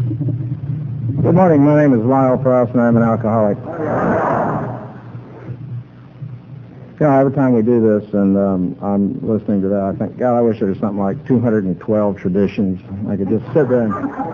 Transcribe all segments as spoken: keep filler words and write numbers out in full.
Good morning. My name is Lyle Frost, and I'm an alcoholic. You know, every time we do this, and um, I'm listening to that, I think, God, I wish there was something like two hundred twelve traditions. I could just sit there and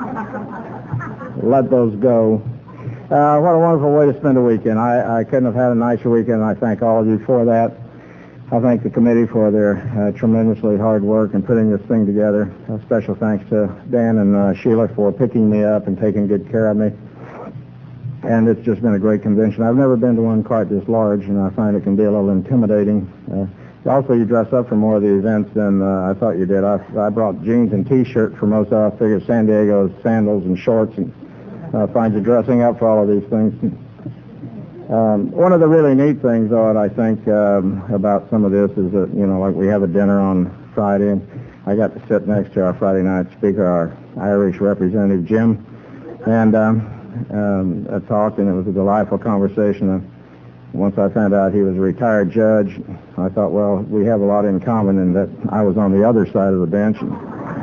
let those go. Uh, what a wonderful way to spend a weekend. I, I couldn't have had a nicer weekend, and I thank all of you for that. I thank the committee for their uh, tremendously hard work in putting this thing together. A special thanks to Dan and uh, Sheila for picking me up and taking good care of me. And it's just been a great convention. I've never been to one quite this large, and I find it can be a little intimidating. Uh, also, you dress up for more of the events than uh, I thought you did. I, I brought jeans and T-shirts for most of it. I figured San Diego's sandals and shorts, and uh, find you dressing up for all of these things. Um, one of the really neat things, though, I think um, about some of this is that, you know, like we have a dinner on Friday, and I got to sit next to our Friday night speaker, our Irish representative, Jim, and um, um, I talked, and it was a delightful conversation. And once I found out he was a retired judge, I thought, well, we have a lot in common in that I was on the other side of the bench. And,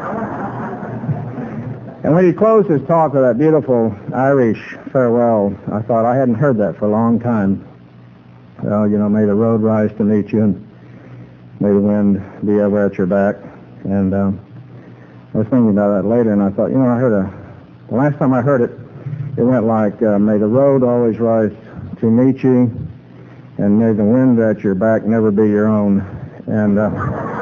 and when he closed his talk with that beautiful Irish farewell, I thought I hadn't heard that for a long time. Well, you know, may the road rise to meet you, and may the wind be ever at your back. And um, I was thinking about that later, and I thought, you know, I heard a, the last time I heard it, it went like, uh, may the road always rise to meet you, and may the wind at your back never be your own. And uh,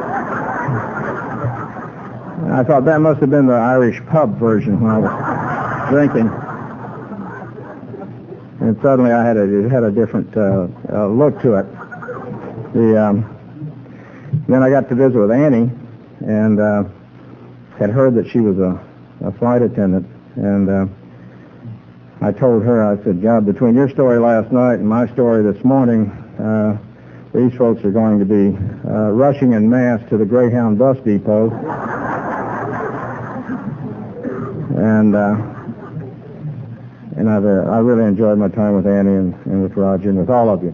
I thought that must have been the Irish pub version when I was drinking. And suddenly I had a, it had a different uh, uh, look to it. The um, Then I got to visit with Annie, and uh, had heard that she was a, a flight attendant, and uh, I told her, I said, God, between your story last night and my story this morning, uh, these folks are going to be uh, rushing en masse to the Greyhound bus depot. And uh, and I've, uh, I really enjoyed my time with Annie and, and with Roger and with all of you.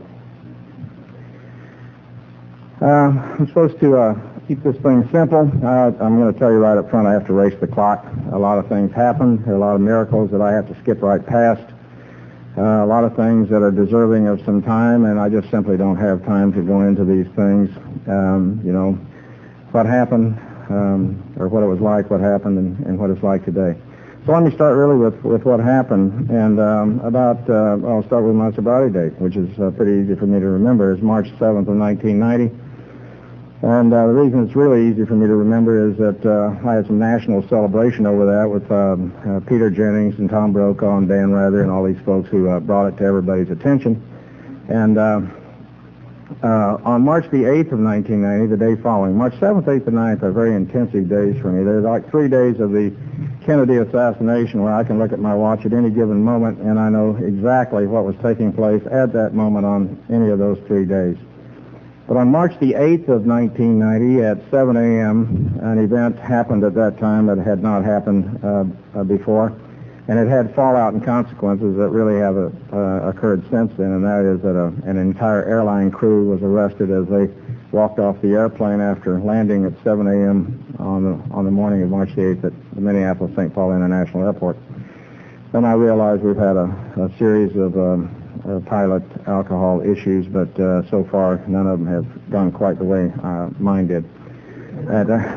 Uh, I'm supposed to uh, keep this thing simple. Uh, I'm going to tell you right up front, I have to race the clock. A lot of things happen. There are a lot of miracles that I have to skip right past. Uh, a lot of things that are deserving of some time, and I just simply don't have time to go into these things. Um, you know, what happened, um, or what it was like, what happened, and, and what it's like today. So let me start really with, with what happened, and um, about, uh, I'll start with my sobriety date, which is uh, pretty easy for me to remember. It's March seventh of nineteen ninety. And uh, the reason it's really easy for me to remember is that uh, I had some national celebration over that with um, uh, Peter Jennings and Tom Brokaw and Dan Rather and all these folks who uh, brought it to everybody's attention. And uh, uh, on March the eighth of nineteen ninety, the day following, March seventh, eighth, and ninth are very intensive days for me. They're like three days of the Kennedy assassination where I can look at my watch at any given moment and I know exactly what was taking place at that moment on any of those three days. But on March the eighth of nineteen ninety at seven a.m., an event happened at that time that had not happened uh, uh, before, and it had fallout and consequences that really have uh, uh, occurred since then, and that is that a, an entire airline crew was arrested as they walked off the airplane after landing at seven a.m. on the, on the morning of March the eighth at the Minneapolis Saint Paul International Airport. Then I realized we've had a, a series of um, Uh, pilot alcohol issues, but uh, so far none of them have gone quite the way uh, mine did. At, uh,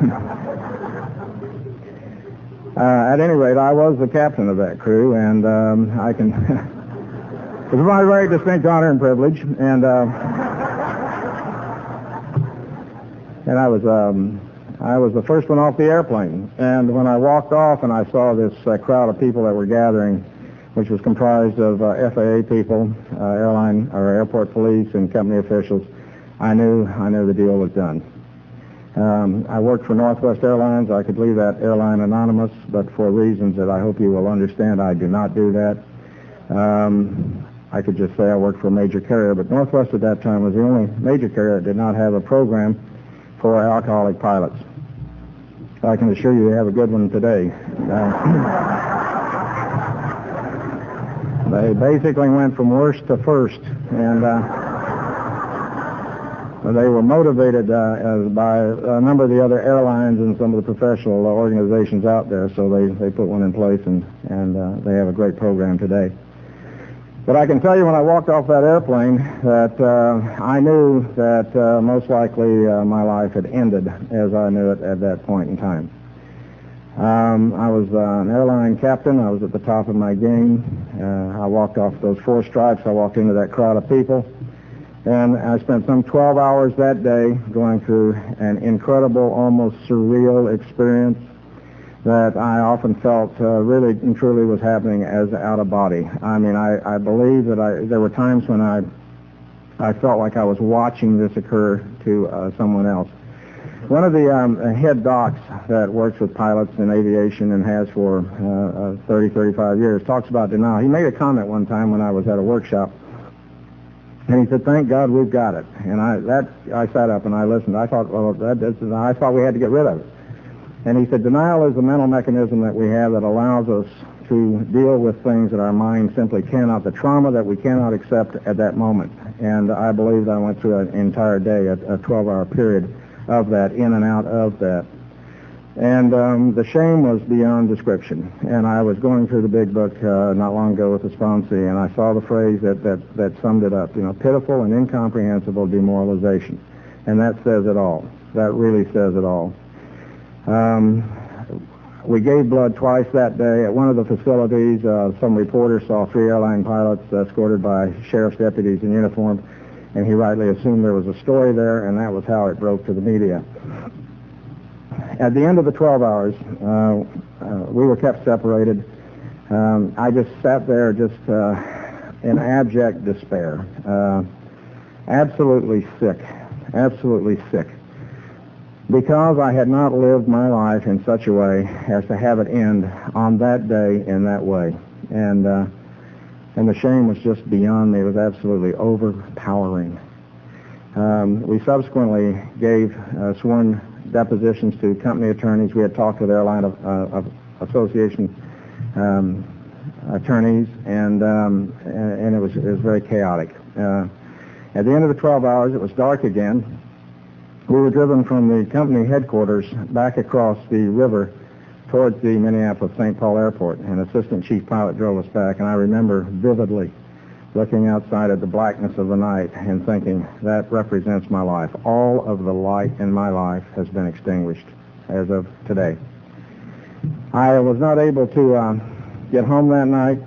uh, at any rate, I was the captain of that crew, and um, I can. It was my very distinct honor and privilege, and uh, and I was um, I was the first one off the airplane. And when I walked off and I saw this uh, crowd of people that were gathering, which was comprised of uh, F A A people, uh, airline or airport police, and company officials, I knew I knew the deal was done. Um, I worked for Northwest Airlines. I could leave that airline anonymous, but for reasons that I hope you will understand, I do not do that. Um, I could just say I worked for a major carrier, but Northwest at that time was the only major carrier that did not have a program for alcoholic pilots. I can assure you they have a good one today. Uh, They basically went from worst to first, and uh, they were motivated uh, as by a number of the other airlines and some of the professional organizations out there, so they, they put one in place, and, and uh, they have a great program today. But I can tell you when I walked off that airplane that uh, I knew that uh, most likely uh, my life had ended as I knew it at that point in time. Um, I was uh, an airline captain. I was at the top of my game. Uh, I walked off those four stripes. I walked into that crowd of people. And I spent some twelve hours that day going through an incredible, almost surreal experience that I often felt uh, really and truly was happening as out of body. I mean, I, I believe that I, there were times when I, I felt like I was watching this occur to uh, someone else. One of the um, head docs that works with pilots in aviation and has for uh, uh, thirty, thirty-five years talks about denial. He made a comment one time when I was at a workshop, and he said, "Thank God we've got it." And I that I sat up and I listened. I thought, well, that, that's, I thought we had to get rid of it. And he said, denial is a mental mechanism that we have that allows us to deal with things that our mind simply cannot, the trauma that we cannot accept at that moment. And I believe that I went through an entire day, a twelve-hour period of that, in and out of that. And um, the shame was beyond description. And I was going through the big book uh, not long ago with the sponsee, and I saw the phrase that, that, that summed it up, you know, pitiful and incomprehensible demoralization. And that says it all. That really says it all. Um, we gave blood twice that day. At one of the facilities, uh, some reporters saw three airline pilots escorted by sheriff's deputies in uniform, and he rightly assumed there was a story there, and that was how it broke to the media. At the end of the twelve hours, uh, uh, we were kept separated. Um, I just sat there just uh, in abject despair, uh, absolutely sick, absolutely sick, because I had not lived my life in such a way as to have it end on that day in that way. And uh, and the shame was just beyond me. It was absolutely overpowering. Um, we subsequently gave uh, sworn depositions to company attorneys. We had talked with airline of, uh, of association um, attorneys, and, um, and and it was it was very chaotic. Uh, at the end of the twelve hours, it was dark again. We were driven from the company headquarters back across the river towards the Minneapolis Saint Paul Airport, and Assistant Chief Pilot drove us back, and I remember vividly looking outside at the blackness of the night and thinking, that represents my life. All of the light in my life has been extinguished as of today. I was not able to uh, get home that night.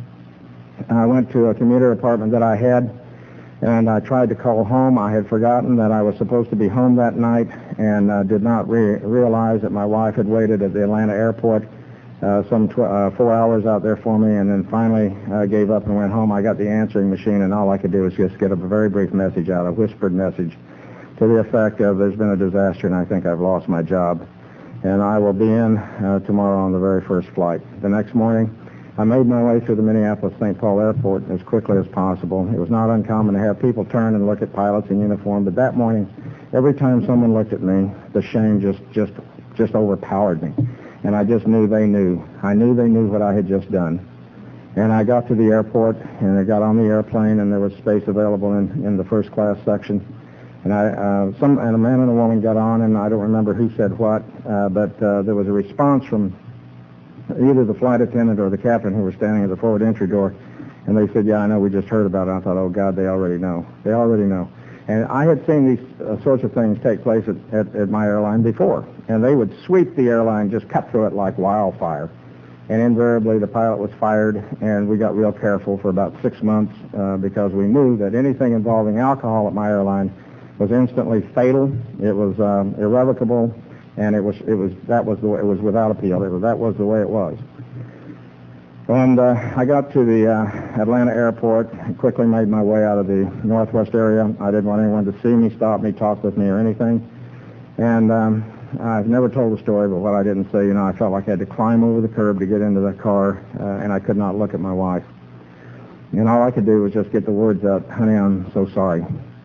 I went to a commuter apartment that I had, and I tried to call home. I had forgotten that I was supposed to be home that night, and uh, did not re- realize that my wife had waited at the Atlanta airport uh, some tw- uh, four hours out there for me, and then finally uh, gave up and went home. I got the answering machine, and all I could do was just get a very brief message out, a whispered message to the effect of, there's been a disaster and I think I've lost my job, and I will be in uh, tomorrow on the very first flight. The next morning, I made my way through the Minneapolis Saint Paul Airport as quickly as possible. It was not uncommon to have people turn and look at pilots in uniform, but that morning, every time someone looked at me, the shame just, just, just overpowered me. And I just knew they knew. I knew they knew what I had just done. And I got to the airport, and I got on the airplane, and there was space available in, in the first class section. And I, uh, some, and a man and a woman got on, and I don't remember who said what, uh, but uh, there was a response from either the flight attendant or the captain who were standing at the forward entry door, and they said, yeah, I know, we just heard about it. And I thought, oh, God, they already know. They already know. And I had seen these uh, sorts of things take place at, at, at my airline before, and they would sweep the airline, just cut through it like wildfire. And invariably, the pilot was fired, and we got real careful for about six months uh, because we knew that anything involving alcohol at my airline was instantly fatal. It was um, irrevocable, and it was it was that was the way, it was without appeal. It was, that was the way it was. And uh, I got to the uh, Atlanta airport and quickly made my way out of the northwest area. I didn't want anyone to see me, stop me, talk with me, or anything. And um, I've never told the story, but what I didn't say, you know, I felt like I had to climb over the curb to get into the car, uh, and I could not look at my wife. And all I could do was just get the words out, honey, I'm so sorry.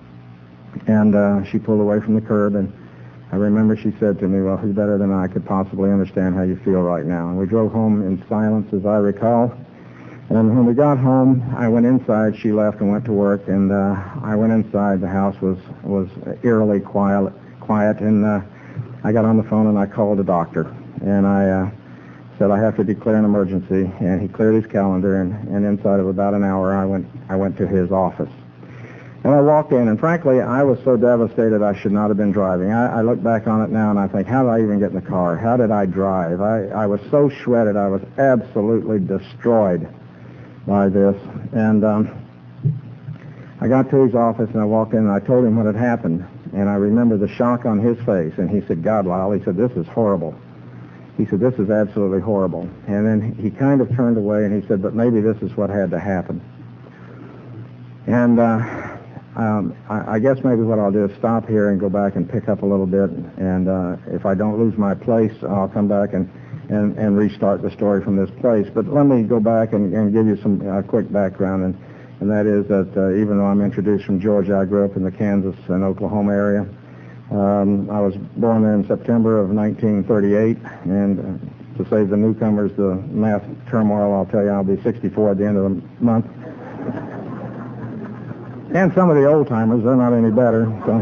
And uh, she pulled away from the curb, and I remember she said to me, well, who better than I could possibly understand how you feel right now? And we drove home in silence, as I recall. And when we got home, I went inside. She left and went to work, and uh, I went inside. The house was was eerily quiet, quiet, and uh, I got on the phone and I called the doctor, and I uh, said I have to declare an emergency. And he cleared his calendar, and, and inside of about an hour, I went I went to his office. And I walked in, and frankly, I was so devastated I should not have been driving. I, I look back on it now, and I think, how did I even get in the car? How did I drive? I, I was so shredded. I was absolutely destroyed by this. And um, I got to his office, and I walked in, and I told him what had happened. And I remember the shock on his face. And he said, God, Lyle, he said, this is horrible. He said, this is absolutely horrible. And then he kind of turned away, and he said, but maybe this is what had to happen. And uh, um, I, I guess maybe what I'll do is stop here and go back and pick up a little bit. And uh, if I don't lose my place, I'll come back and And, and restart the story from this place. But let me go back and, and give you some uh, quick background, and, and that is that uh, even though I'm introduced from Georgia, I grew up in the Kansas and Oklahoma area. Um, I was born there in September of nineteen thirty-eight, and uh, to save the newcomers the math turmoil, I'll tell you I'll be sixty-four at the end of the month. And some of the old-timers, they're not any better. So,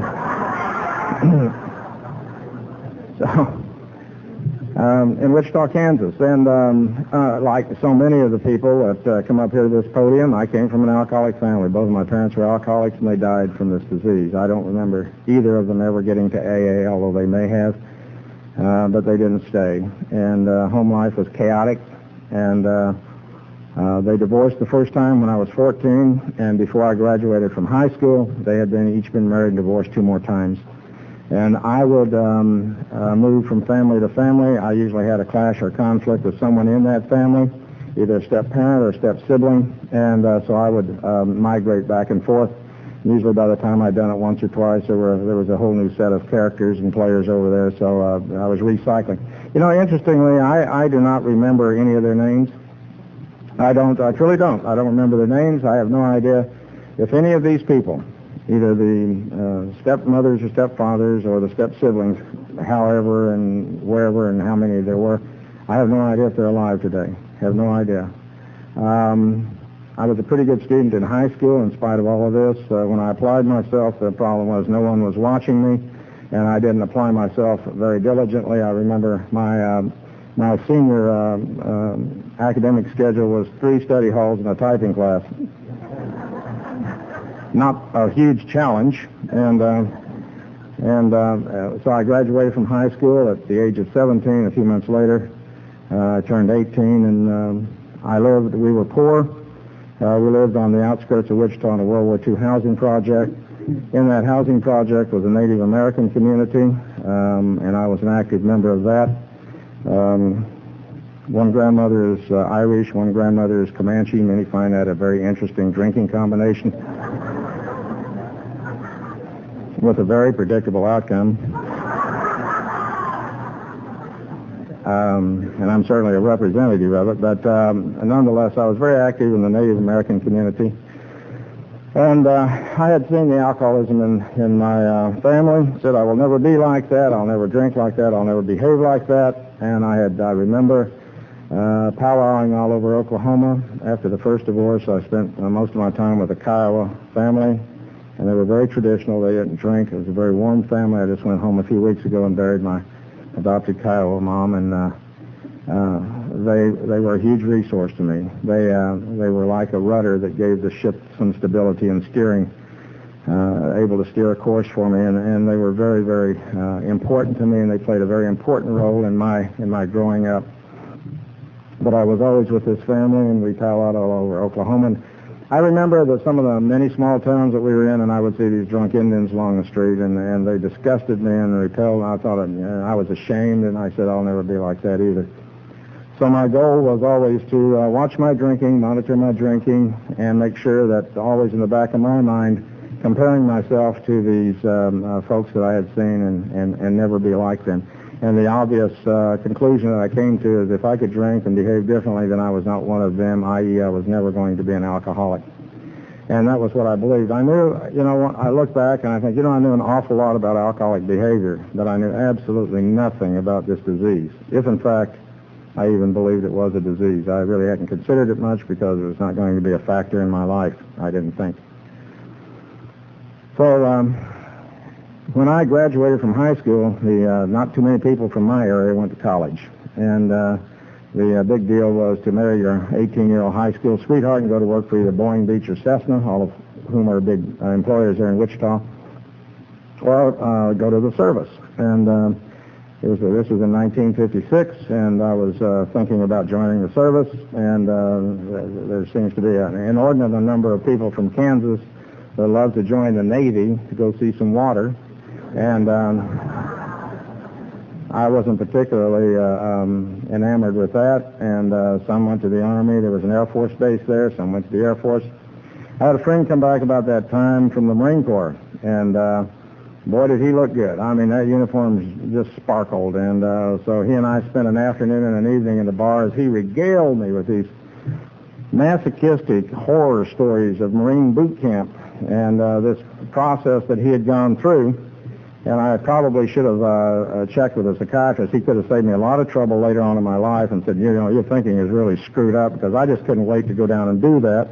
so Um, in Wichita, Kansas. And um, uh, like so many of the people that uh, come up here to this podium, I came from an alcoholic family. Both of my parents were alcoholics, and they died from this disease. I don't remember either of them ever getting to A A, although they may have, uh, but they didn't stay. And uh, home life was chaotic, and uh, uh, they divorced the first time when I was fourteen, and before I graduated from high school, they had been each been married and divorced two more times. And I would um, uh, move from family to family. I usually had a clash or conflict with someone in that family, either a step-parent or a step-sibling, and uh, so I would um, migrate back and forth. Usually by the time I'd done it once or twice, there were there was a whole new set of characters and players over there, so uh, I was recycling. You know, interestingly, I, I do not remember any of their names. I don't, I truly don't. I don't remember their names. I have no idea if any of these people, either the uh, stepmothers or stepfathers or the step-siblings, however and wherever and how many there were, I have no idea if they're alive today. Have no idea. Um, I was a pretty good student in high school in spite of all of this. Uh, when I applied myself, the problem was no one was watching me, and I didn't apply myself very diligently. I remember my um, my senior um, um, academic schedule was three study halls and a typing class. Not a huge challenge, and uh, and uh, so I graduated from high school at the age of seventeen. A few months later, uh, I turned eighteen, and um, I lived. We were poor. Uh, we lived on the outskirts of Wichita in a World War Two housing project. In that housing project was a Native American community, um, and I was an active member of that. Um, one grandmother is uh, Irish, one grandmother is Comanche. Many find that a very interesting drinking combination, with a very predictable outcome. Um, and I'm certainly a representative of it, but um, nonetheless, I was very active in the Native American community. And uh, I had seen the alcoholism in, in my uh, family, said I will never be like that, I'll never drink like that, I'll never behave like that. And I had, I remember uh, powwowing all over Oklahoma. After the first divorce, I spent uh, most of my time with the Kiowa family. And they were very traditional. They didn't drink. It was a very warm family. I just went home a few weeks ago and buried my adopted Kiowa mom, and uh, uh, they they were a huge resource to me. They uh, they were like a rudder that gave the ship some stability and steering, uh, able to steer a course for me, and, and they were very very uh, important to me, and they played a very important role in my in my growing up. But I was always with this family, and we powwowed all over Oklahoma. And I remember that some of the many small towns that we were in, and I would see these drunk Indians along the street, and, and they disgusted me and repelled, and I thought it, uh, I was ashamed, and I said, I'll never be like that either. So my goal was always to uh, watch my drinking, monitor my drinking, and make sure that always in the back of my mind, comparing myself to these um, uh, folks that I had seen and, and, and never be like them. And the obvious uh, conclusion that I came to is if I could drink and behave differently, then I was not one of them, that is I was never going to be an alcoholic. And that was what I believed. I knew, you know, I look back and I think, you know, I knew an awful lot about alcoholic behavior, but I knew absolutely nothing about this disease. If, in fact, I even believed it was a disease. I really hadn't considered it much because it was not going to be a factor in my life, I didn't think. So um, when I graduated from high school, the uh, not too many people from my area went to college. And uh, the uh, big deal was to marry your eighteen-year-old high school sweetheart and go to work for either Boeing, Beech, or Cessna, all of whom are big uh, employers there in Wichita, or uh, go to the service. And uh, it was, uh, this was in nineteen fifty-six, and I was uh, thinking about joining the service, and uh, there seems to be an inordinate number of people from Kansas that love to join the Navy to go see some water, and um, I wasn't particularly uh, um, enamored with that, and uh, some went to the Army. There was an Air Force base there. Some went to the Air Force. I had a friend come back about that time from the Marine Corps, and uh, boy, did he look good. I mean, that uniform just sparkled, and uh, so he and I spent an afternoon and an evening in the bars. He regaled me with these masochistic horror stories of Marine boot camp and uh, this process that he had gone through. And I probably should have uh, uh, checked with a psychiatrist. He could have saved me a lot of trouble later on in my life and said, you know, your thinking is really screwed up, because I just couldn't wait to go down and do that.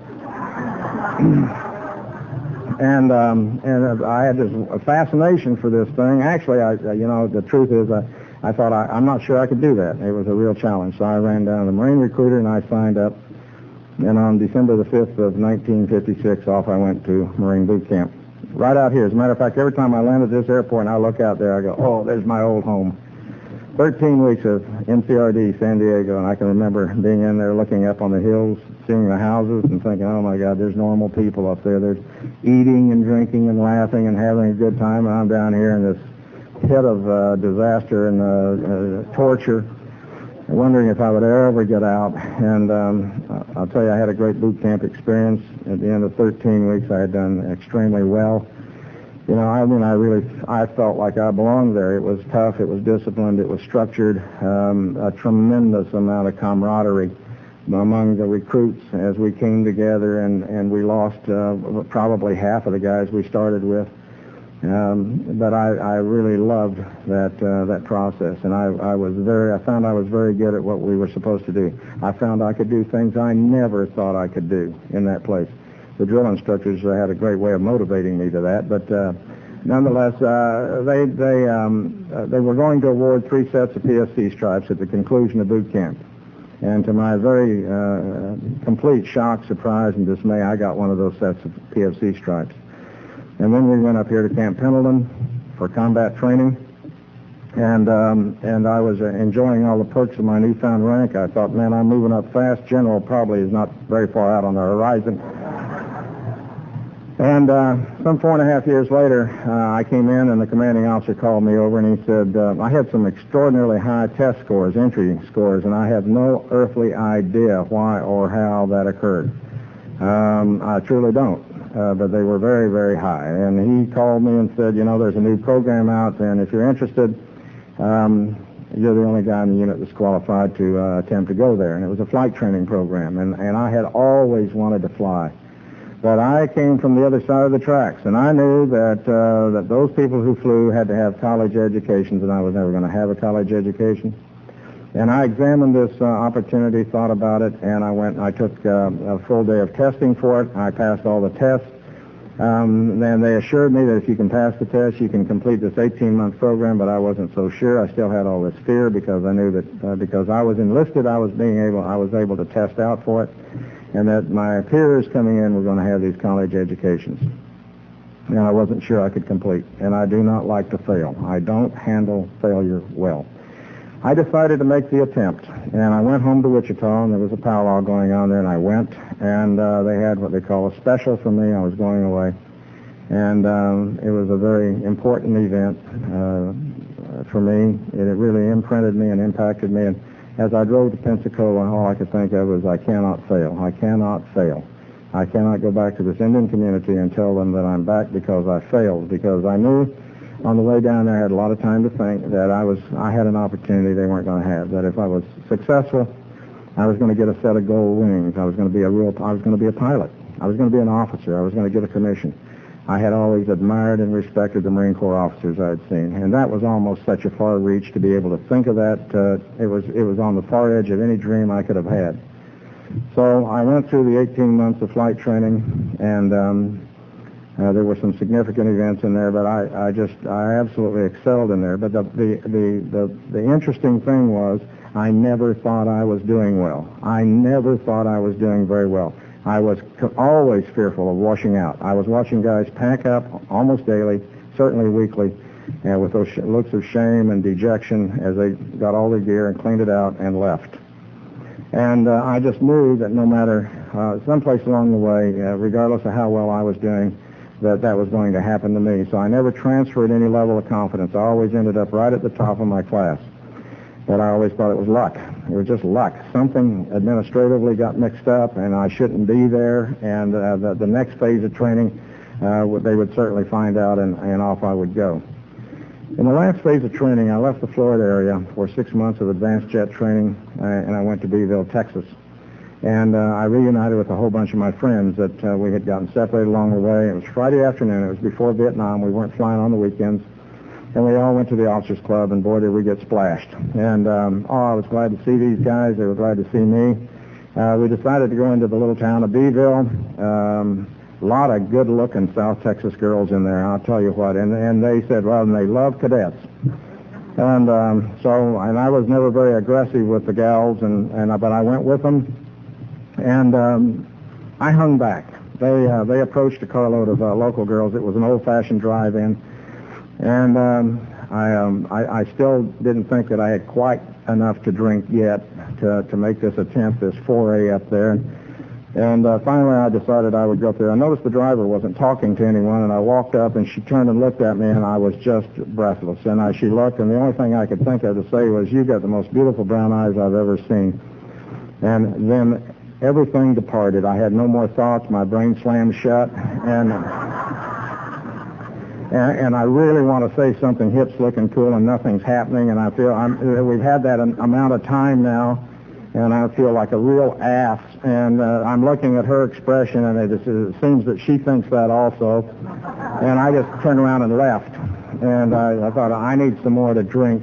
and um, and I had this fascination for this thing. Actually, I, you know, the truth is, I, I thought I, I'm not sure I could do that. It was a real challenge. So I ran down to the Marine recruiter and I signed up. And on December the fifth of nineteen fifty-six, off I went to Marine boot camp. Right out here. As a matter of fact, every time I land at this airport and I look out there, I go, oh, there's my old home. thirteen weeks of N C R D, San Diego, and I can remember being in there looking up on the hills, seeing the houses, and thinking, oh, my God, there's normal people up there. There's eating and drinking and laughing and having a good time, and I'm down here in this pit of uh, disaster and uh, uh, torture, wondering if I would ever get out. And um, I'll tell you, I had a great boot camp experience. At the end of thirteen weeks, I had done extremely well. You know, I mean, I really, I felt like I belonged there. It was tough, it was disciplined, it was structured, um, a tremendous amount of camaraderie among the recruits as we came together, and, and we lost uh, probably half of the guys we started with. Um, but I, I really loved that uh, that process, and I, I was very, I found I was very good at what we were supposed to do. I found I could do things I never thought I could do in that place. The drill instructors uh, had a great way of motivating me to that, but uh, nonetheless, uh, they they um, uh, they were going to award three sets of P F C stripes at the conclusion of boot camp, and to my very uh, complete shock, surprise, and dismay, I got one of those sets of P F C stripes. And then we went up here to Camp Pendleton for combat training, and um, and I was uh, enjoying all the perks of my newfound rank. I thought, man, I'm moving up fast. General probably is not very far out on the horizon. And uh, some four and a half years later, uh, I came in, and the commanding officer called me over, and he said, uh, I had some extraordinarily high test scores, entry scores, and I had no earthly idea why or how that occurred. Um, I truly don't, uh, but they were very, very high. And he called me and said, you know, there's a new program out, and if you're interested, um, you're the only guy in the unit that's qualified to uh, attempt to go there. And it was a flight training program, and, and I had always wanted to fly. But I came from the other side of the tracks, and I knew that uh, that those people who flew had to have college educations, and I was never going to have a college education. And I examined this uh, opportunity, thought about it, and I went and I took uh, a full day of testing for it. I passed all the tests. Um, and they assured me that if you can pass the test, you can complete this eighteen-month program, but I wasn't so sure. I still had all this fear because I knew that uh, because I was enlisted, I was being able, I was able to test out for it, and that my peers coming in were going to have these college educations. And I wasn't sure I could complete. And I do not like to fail. I don't handle failure well. I decided to make the attempt, and I went home to Wichita, and there was a powwow going on there, and I went, and uh, they had what they call a special for me. I was going away, and um, it was a very important event uh, for me. It, it really imprinted me and impacted me, and as I drove to Pensacola, all I could think of was, I cannot fail. I cannot fail. I cannot go back to this Indian community and tell them that I'm back because I failed, because I knew on the way down there I had a lot of time to think that I was I had an opportunity they weren't going to have, that if I was successful, I was going to get a set of gold wings. I was going to be a real I was going to be a pilot. I was going to be an officer. I was going to get a commission. I had always admired and respected the Marine Corps officers I had seen, and that was almost such a far reach to be able to think of that. Uh, it was it was on the far edge of any dream I could have had. So I went through the eighteen months of flight training, and um, uh, there were some significant events in there, but I, I just I absolutely excelled in there. But the the, the the the interesting thing was I never thought I was doing well. I never thought I was doing very well. I was always fearful of washing out. I was watching guys pack up almost daily, certainly weekly, and with those sh- looks of shame and dejection as they got all their gear and cleaned it out and left. And uh, I just knew that no matter, uh, someplace along the way, uh, regardless of how well I was doing, that that was going to happen to me. So I never transferred any level of confidence. I always ended up right at the top of my class. But I always thought it was luck. It was just luck. Something administratively got mixed up, and I shouldn't be there. And uh, the, the next phase of training, uh, they would certainly find out, and, and off I would go. In the last phase of training, I left the Florida area for six months of advanced jet training, uh, and I went to Beeville, Texas. And uh, I reunited with a whole bunch of my friends that uh, we had gotten separated along the way. It was Friday afternoon. It was before Vietnam. We weren't flying on the weekends. And we all went to the officers' club, and boy, did we get splashed. And, um, oh, I was glad to see these guys. They were glad to see me. Uh, we decided to go into the little town of Beeville. Um, a lot of good-looking South Texas girls in there, I'll tell you what. And, and they said, well, and they love cadets. And um, so, and I was never very aggressive with the gals, and, and but I went with them. And um, I hung back. They, uh, they approached a carload of uh, local girls. It was an old-fashioned drive-in. And um, I, um, I, I still didn't think that I had quite enough to drink yet to, to make this attempt, this foray up there. And uh, finally I decided I would go up there. I noticed the driver wasn't talking to anyone, and I walked up, and she turned and looked at me, and I was just breathless. And I, she looked, and the only thing I could think of to say was, "You've got the most beautiful brown eyes I've ever seen." And then everything departed. I had no more thoughts. My brain slammed shut, and... And, and I really want to say something hip, slick, and cool, and nothing's happening. And I feel I'm, we've had that an amount of time now, and I feel like a real ass. And uh, I'm looking at her expression, and it, is, it seems that she thinks that also. And I just turned around and left. And I, I thought, I need some more to drink.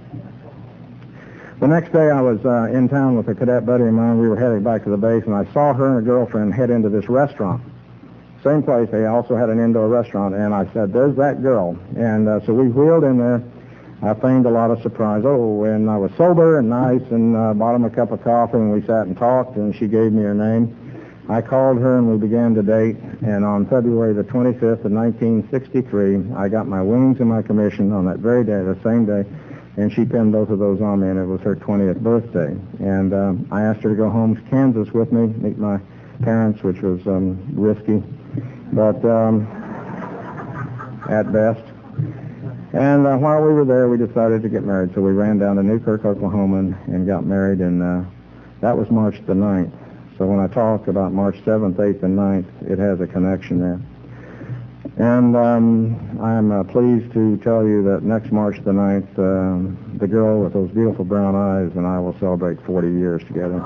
The next day I was uh, in town with a cadet buddy of mine. We were heading back to the base, and I saw her and her girlfriend head into this restaurant. Same place. They also had an indoor restaurant, and I said, "There's that girl." And uh, so we wheeled in there. I feigned a lot of surprise. Oh, and I was sober and nice, and uh, bought him a cup of coffee, and we sat and talked, and she gave me her name. I called her, and we began to date, and on February the twenty-fifth of nineteen sixty-three, I got my wings and my commission on that very day, the same day, and she pinned both of those on me, and it was her twentieth birthday. And um, I asked her to go home to Kansas with me, meet my parents, which was um, risky, but um, at best. And uh, while we were there, we decided to get married. So we ran down to Newkirk, Oklahoma, and, and got married, and uh, that was March the ninth. So when I talk about March seventh, eighth, and ninth, it has a connection there. And um, I'm uh, pleased to tell you that next March the ninth, um, the girl with those beautiful brown eyes and I will celebrate forty years together.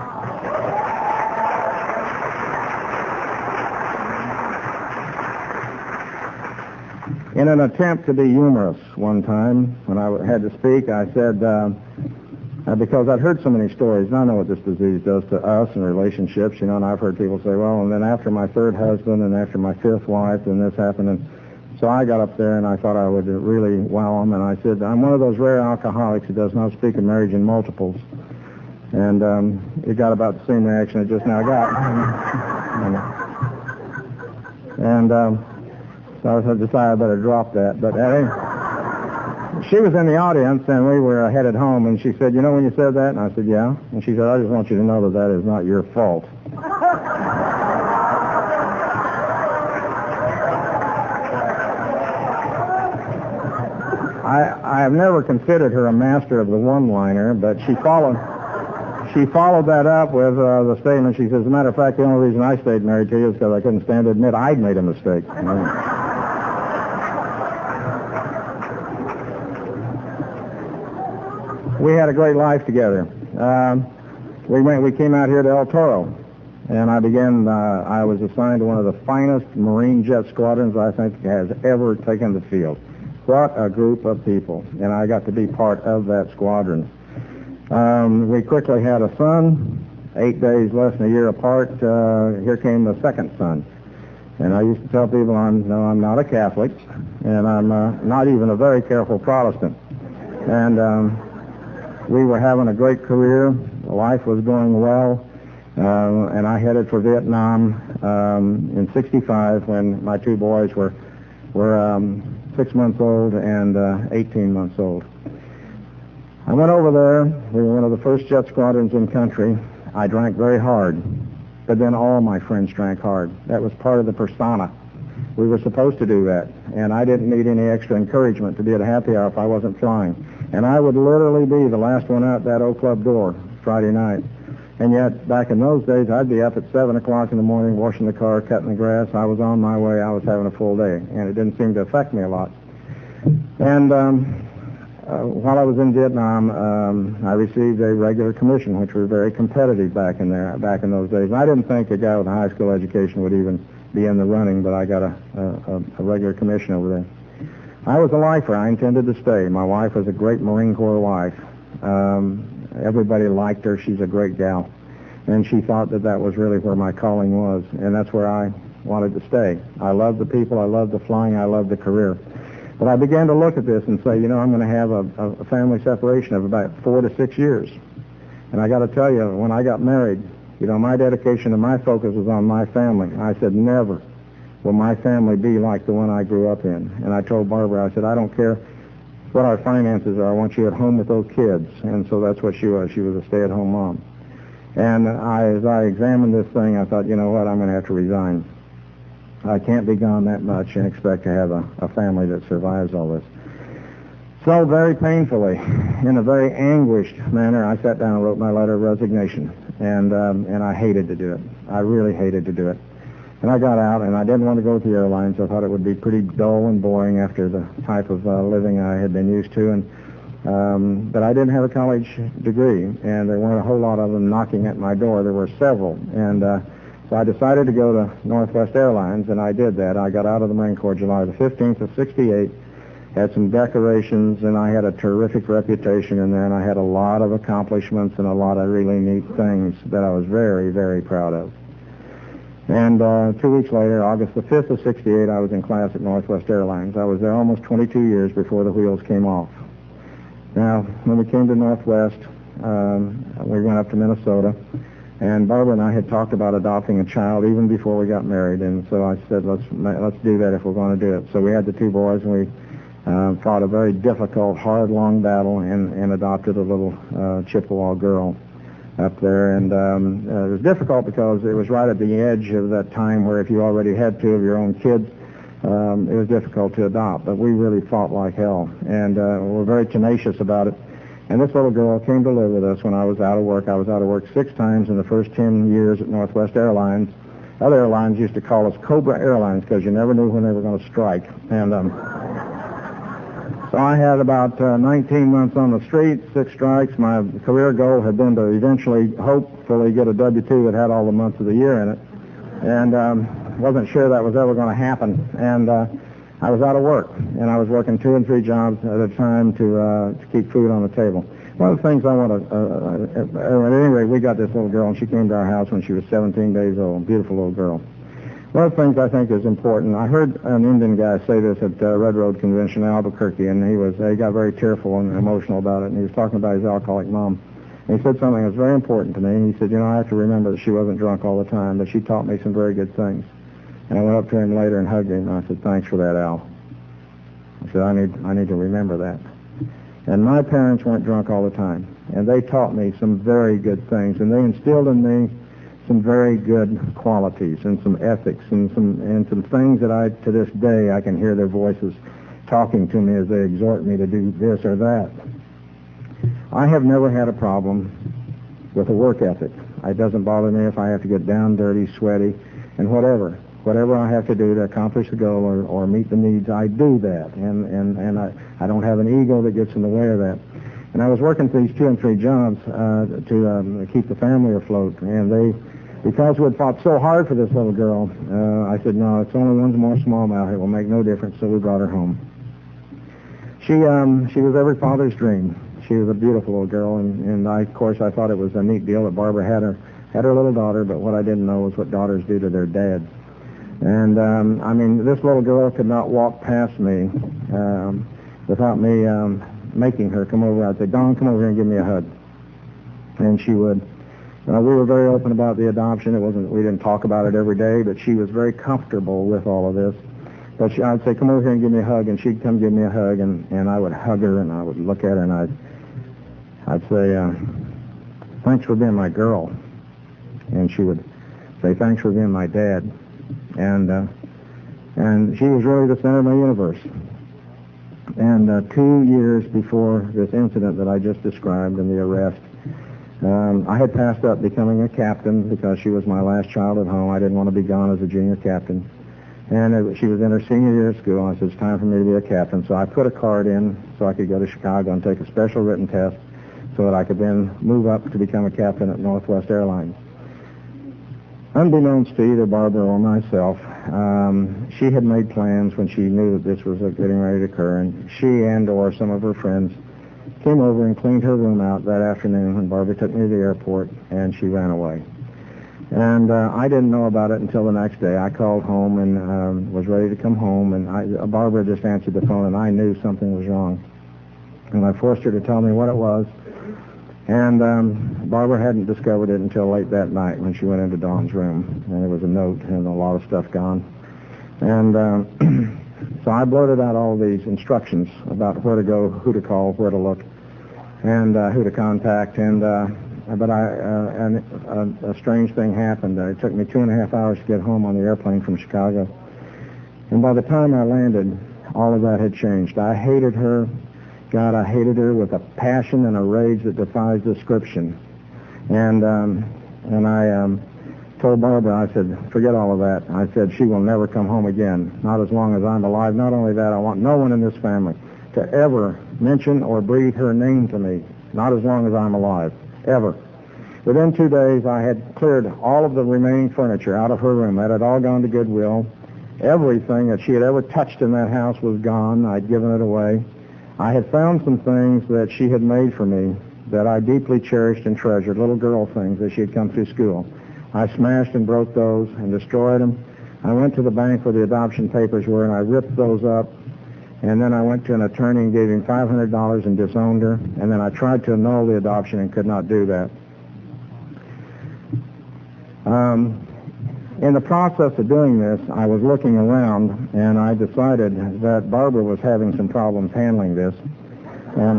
In an attempt to be humorous one time, when I had to speak, I said, uh, uh, because I'd heard so many stories, and I know what this disease does to us and relationships, you know, and I've heard people say, well, and then after my third husband and after my fifth wife, and this happened, and so I got up there and I thought I would really wow them, and I said, I'm one of those rare alcoholics who does not speak of marriage in multiples. And um, it got about the same reaction it just now got. and um, so I decided I better drop that. But uh, she was in the audience, and we were headed home, and she said, you know when you said that? And I said, yeah. And she said, I just want you to know that that is not your fault. I, I have never considered her a master of the one-liner, but she followed she followed that up with uh, the statement. She says, as a matter of fact, the only reason I stayed married to you is because I couldn't stand to admit I'd made a mistake. We had a great life together. Um, we went. We came out here to El Toro, and I began, uh, I was assigned to one of the finest Marine jet squadrons I think has ever taken the field. What a group of people, and I got to be part of that squadron. Um, we quickly had a son, eight days less than a year apart. Uh, here came the second son. And I used to tell people, I'm, no, I'm not a Catholic, and I'm uh, not even a very careful Protestant. And um, we were having a great career. Life was going well. Uh, and I headed for Vietnam um, in sixty-five when my two boys were, were um, six months old and uh, eighteen months old. I went over there. We were one of the first jet squadrons in country. I drank very hard. But then all my friends drank hard. That was part of the persona. We were supposed to do that. And I didn't need any extra encouragement to be at a happy hour if I wasn't flying. And I would literally be the last one out that old club door Friday night. And yet, back in those days, I'd be up at seven o'clock in the morning, washing the car, cutting the grass. I was on my way. I was having a full day. And it didn't seem to affect me a lot. And um, uh, while I was in Vietnam, um, I received a regular commission, which was very competitive back in there, back in those days. And I didn't think a guy with a high school education would even be in the running, but I got a, a, a regular commission over there. I was a lifer. I intended to stay. My wife was a great Marine Corps wife. Um, everybody liked her. She's a great gal. And she thought that that was really where my calling was, and that's where I wanted to stay. I loved the people. I loved the flying. I loved the career. But I began to look at this and say, you know, I'm going to have a, a family separation of about four to six years. And I got to tell you, when I got married, you know, my dedication and my focus was on my family. I said, never will my family be like the one I grew up in. And I told Barbara, I said, I don't care what our finances are. I want you at home with those kids. And so that's what she was. She was a stay-at-home mom. And I, as I examined this thing, I thought, you know what, I'm going to have to resign. I can't be gone that much and expect to have a, a family that survives all this. So very painfully, in a very anguished manner, I sat down and wrote my letter of resignation. And um, and I hated to do it. I really hated to do it. And I got out, and I didn't want to go to the airlines. I thought it would be pretty dull and boring after the type of uh, living I had been used to. And um, but I didn't have a college degree, and there weren't a whole lot of them knocking at my door. There were several. And uh, so I decided to go to Northwest Airlines, and I did that. I got out of the Marine Corps July the fifteenth of sixty-eight, had some decorations, and I had a terrific reputation in there, and I had a lot of accomplishments and a lot of really neat things that I was very, very proud of. And uh, two weeks later, August the fifth of sixty-eight, I was in class at Northwest Airlines. I was there almost twenty-two years before the wheels came off. Now, when we came to Northwest, um, we went up to Minnesota, and Barbara and I had talked about adopting a child even before we got married, and so I said, let's let's do that if we're going to do it. So we had the two boys, and we uh, fought a very difficult, hard, long battle and, and adopted a little uh, Chippewa girl up there. And um, uh, it was difficult because it was right at the edge of that time where if you already had two of your own kids, um, it was difficult to adopt. But we really fought like hell, and uh, we were very tenacious about it. And this little girl came to live with us when I was out of work. I was out of work six times in the first ten years at Northwest Airlines. Other airlines used to call us Cobra Airlines because you never knew when they were going to strike. And um, so I had about uh, nineteen months on the street, six strikes. My career goal had been to eventually, hopefully, get a W two that had all the months of the year in it. And um, wasn't sure that was ever going to happen. And uh, I was out of work, and I was working two and three jobs at a time to uh, to keep food on the table. One of the things I want to, uh, uh, at any rate, we got this little girl, and she came to our house when she was seventeen days old, beautiful little girl. One of the things I think is important, I heard an Indian guy say this at uh, Red Road Convention in Albuquerque, and he was he got very tearful and emotional about it, and he was talking about his alcoholic mom. And he said something that was very important to me. He said, you know, I have to remember that she wasn't drunk all the time, but she taught me some very good things. And I went up to him later and hugged him, and I said, thanks for that, Al. I said, I need, I need to remember that. And my parents weren't drunk all the time, and they taught me some very good things, and they instilled in me some very good qualities and some ethics and some and some things that I, to this day, I can hear their voices talking to me as they exhort me to do this or that. I have never had a problem with a work ethic. It doesn't bother me if I have to get down, dirty, sweaty, and whatever. Whatever I have to do to accomplish the goal or, or meet the needs, I do that. And, and, and I, I don't have an ego that gets in the way of that. And I was working these two and three jobs uh, to um, keep the family afloat, and they Because we had fought so hard for this little girl, uh, I said, no, it's only one more smallmouth. It will make no difference, so we brought her home. She um, she was every father's dream. She was a beautiful little girl, and, and I, of course, I thought it was a neat deal that Barbara had her, had her little daughter, but what I didn't know was what daughters do to their dads. And, um, I mean, this little girl could not walk past me um, without me um, making her come over. I'd say, Dawn, come over here and give me a hug. And she would. Uh, we were very open about the adoption. It wasn't, we didn't talk about it every day, but she was very comfortable with all of this. But she, I'd say, come over here and give me a hug, and she'd come give me a hug, and, and I would hug her, and I would look at her, and I'd, I'd say, uh, thanks for being my girl. And she would say, thanks for being my dad. And uh, and she was really the center of my universe. And uh, two years before this incident that I just described and the arrest, um, I had passed up becoming a captain because she was my last child at home. I didn't want to be gone as a junior captain. And it, she was in her senior year of school, and I said, it's time for me to be a captain. So I put a card in so I could go to Chicago and take a special written test so that I could then move up to become a captain at Northwest Airlines. Unbeknownst to either Barbara or myself, um, she had made plans when she knew that this was getting ready to occur, and she and or some of her friends came over and cleaned her room out that afternoon when Barbara took me to the airport, and she ran away. And uh, I didn't know about it until the next day. I called home and um, was ready to come home, and I, uh, Barbara just answered the phone, and I knew something was wrong. And I forced her to tell me what it was. And um, Barbara hadn't discovered it until late that night when she went into Dawn's room, and there was a note and a lot of stuff gone. And um, so I blurted out all these instructions about where to go, who to call, where to look, and uh, who to contact. And uh, but I, uh, and a, a strange thing happened. Uh, it took me two and a half hours to get home on the airplane from Chicago. And by the time I landed, all of that had changed. I hated her. God, I hated her with a passion and a rage that defies description. And um, and I um, told Barbara, I said, forget all of that. I said, she will never come home again, not as long as I'm alive. Not only that, I want no one in this family to ever mention or breathe her name to me, not as long as I'm alive, ever. Within two days, I had cleared all of the remaining furniture out of her room. That had all gone to Goodwill. Everything that she had ever touched in that house was gone. I'd given it away. I had found some things that she had made for me that I deeply cherished and treasured, little girl things that she had come through school. I smashed and broke those and destroyed them. I went to the bank where the adoption papers were, and I ripped those up. And then I went to an attorney and gave him five hundred dollars and disowned her. And then I tried to annul the adoption and could not do that. Um, in the process of doing this, I was looking around, and I decided that Barbara was having some problems handling this. And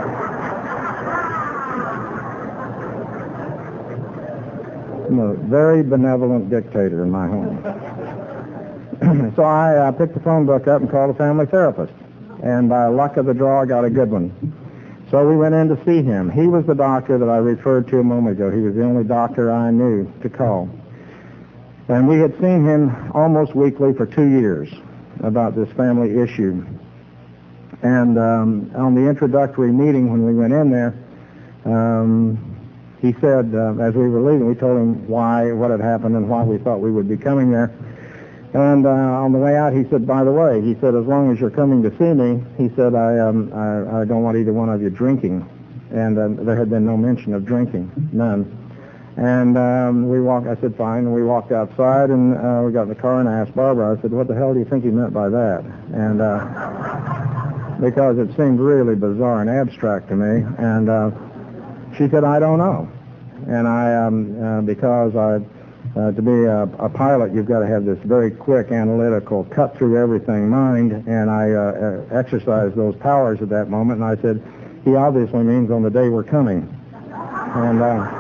I'm a very benevolent dictator in my home. So I uh, picked the phone book up and called a family therapist. And by luck of the draw, I got a good one. So we went in to see him. He was the doctor that I referred to a moment ago. He was the only doctor I knew to call. And we had seen him almost weekly for two years about this family issue. And um, on the introductory meeting when we went in there, um, he said, uh, as we were leaving, we told him why, what had happened, and why we thought we would be coming there. And uh, on the way out, he said, by the way, he said, as long as you're coming to see me, he said, I, um, I, I don't want either one of you drinking. And um, there had been no mention of drinking, none. And um, we walked, I said, fine, and we walked outside, and uh, we got in the car, and I asked Barbara, I said, what the hell do you think he meant by that? And uh, because it seemed really bizarre and abstract to me, and uh, she said, I don't know. And I, um, uh, because I, uh, to be a, a pilot, you've got to have this very quick, analytical, cut-through-everything mind, and I uh, exercised those powers at that moment, and I said, he obviously means on the day we're coming. And uh,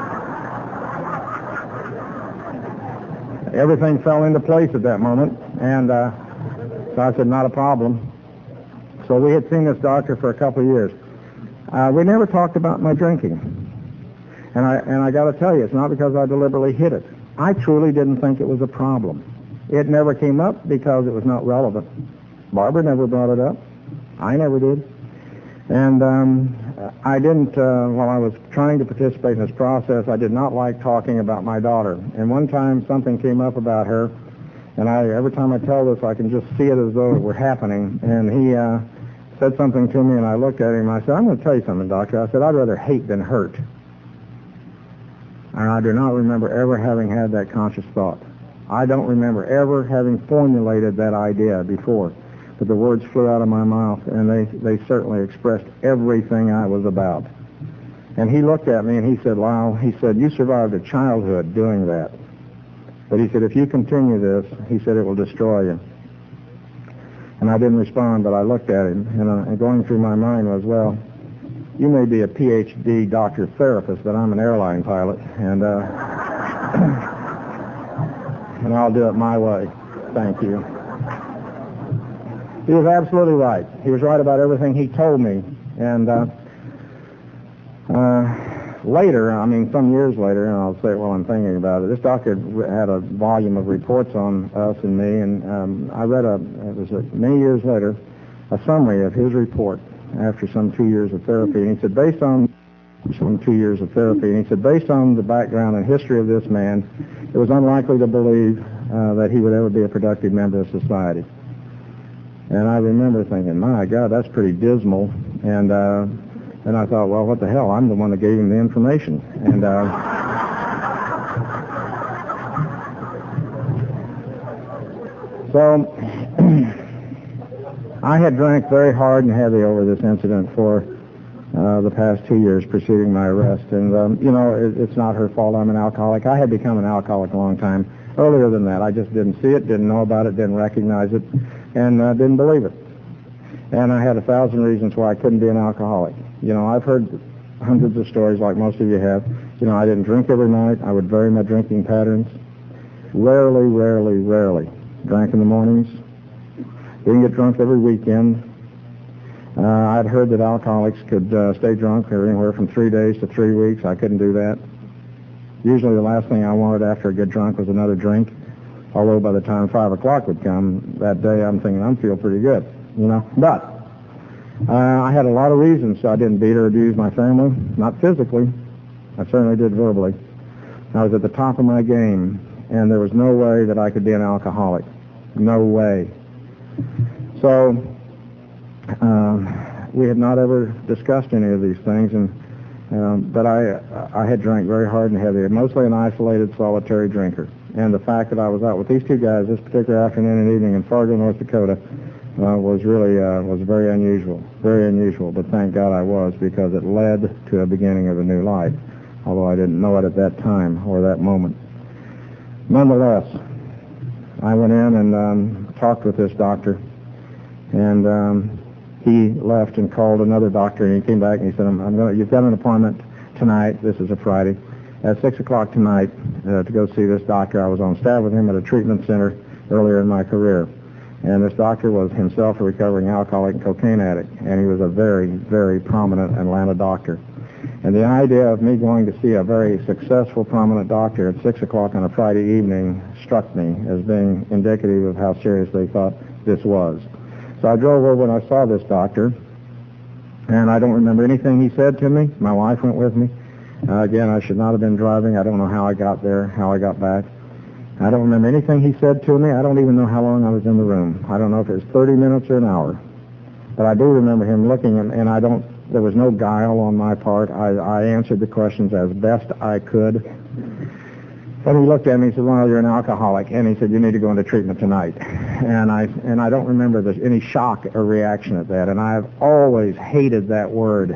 everything fell into place at that moment, and uh, so I said, not a problem. So we had seen this doctor for a couple of years. Uh, we never talked about my drinking. And I and I got to tell you, it's not because I deliberately hid it. I truly didn't think it was a problem. It never came up because it was not relevant. Barbara never brought it up. I never did. And um, I didn't, uh, while I was trying to participate in this process, I did not like talking about my daughter. And one time something came up about her, and I, every time I tell this, I can just see it as though it were happening. And he uh, said something to me, and I looked at him, and I said, I'm going to tell you something, doctor. I said, I'd rather hate than hurt. And I do not remember ever having had that conscious thought. I don't remember ever having formulated that idea before. But the words flew out of my mouth, and they, they certainly expressed everything I was about. And he looked at me, and he said, Lyle, he said, you survived a childhood doing that. But he said, if you continue this, he said, it will destroy you. And I didn't respond, but I looked at him, and, uh, and going through my mind was, well, you may be a P H D doctor therapist, but I'm an airline pilot, and uh, and I'll do it my way. Thank you. He was absolutely right. He was right about everything he told me. And uh, uh, later, I mean, some years later, and I'll say it while I'm thinking about it, this doctor had a volume of reports on us and me, and um, I read a, it was a, many years later, a summary of his report after some two years of therapy. And he said, based on some two years of therapy, and he said, based on the background and history of this man, it was unlikely to believe uh, that he would ever be a productive member of society. And I remember thinking, my God, that's pretty dismal. And uh, and I thought, well, what the hell? I'm the one that gave him the information. And uh, so I had drank very hard and heavy over this incident for uh, the past two years preceding my arrest. And, um, you know, it, it's not her fault I'm an alcoholic. I had become an alcoholic a long time earlier than that. I just didn't see it, didn't know about it, didn't recognize it, and uh, didn't believe it. And I had a thousand reasons why I couldn't be an alcoholic. You know, I've heard hundreds of stories like most of you have. You know, I didn't drink every night. I would vary my drinking patterns. Rarely, rarely, rarely drank in the mornings. Didn't get drunk every weekend. Uh, I'd heard that alcoholics could uh, stay drunk for anywhere from three days to three weeks. I couldn't do that. Usually the last thing I wanted after I get drunk was another drink. Although by the time five o'clock would come that day, I'm thinking, I'm feeling pretty good, you know. But uh, I had a lot of reasons so I didn't beat or abuse my family. Not physically. I certainly did verbally. I was at the top of my game, and there was no way that I could be an alcoholic. No way. So um, we had not ever discussed any of these things, and um, but I I had drank very hard and heavy, mostly an isolated, solitary drinker. And the fact that I was out with these two guys this particular afternoon and evening in Fargo, North Dakota, uh, was really uh, was very unusual, very unusual. But thank God I was, because it led to a beginning of a new life, although I didn't know it at that time or that moment. Nonetheless, I went in and um, talked with this doctor, and um, he left and called another doctor, and he came back and he said, I'm, I'm going. You've got an appointment tonight. This is a Friday. At six o'clock tonight uh, to go see this doctor. I was on staff with him at a treatment center earlier in my career. And this doctor was himself a recovering alcoholic and cocaine addict, and he was a very, very prominent Atlanta doctor. And the idea of me going to see a very successful, prominent doctor at six o'clock on a Friday evening struck me as being indicative of how serious they thought this was. So I drove over and I saw this doctor, and I don't remember anything he said to me. My wife went with me. Uh, again, I should not have been driving. I don't know how I got there, how I got back. I don't remember anything he said to me. I don't even know how long I was in the room. I don't know if it was thirty minutes or an hour. But I do remember him looking, and, and I don't, there was no guile on my part. I, I answered the questions as best I could. And he looked at me and said, well, you're an alcoholic. And he said, you need to go into treatment tonight. And I and I don't remember this, any shock or reaction at that. And I've always hated that word.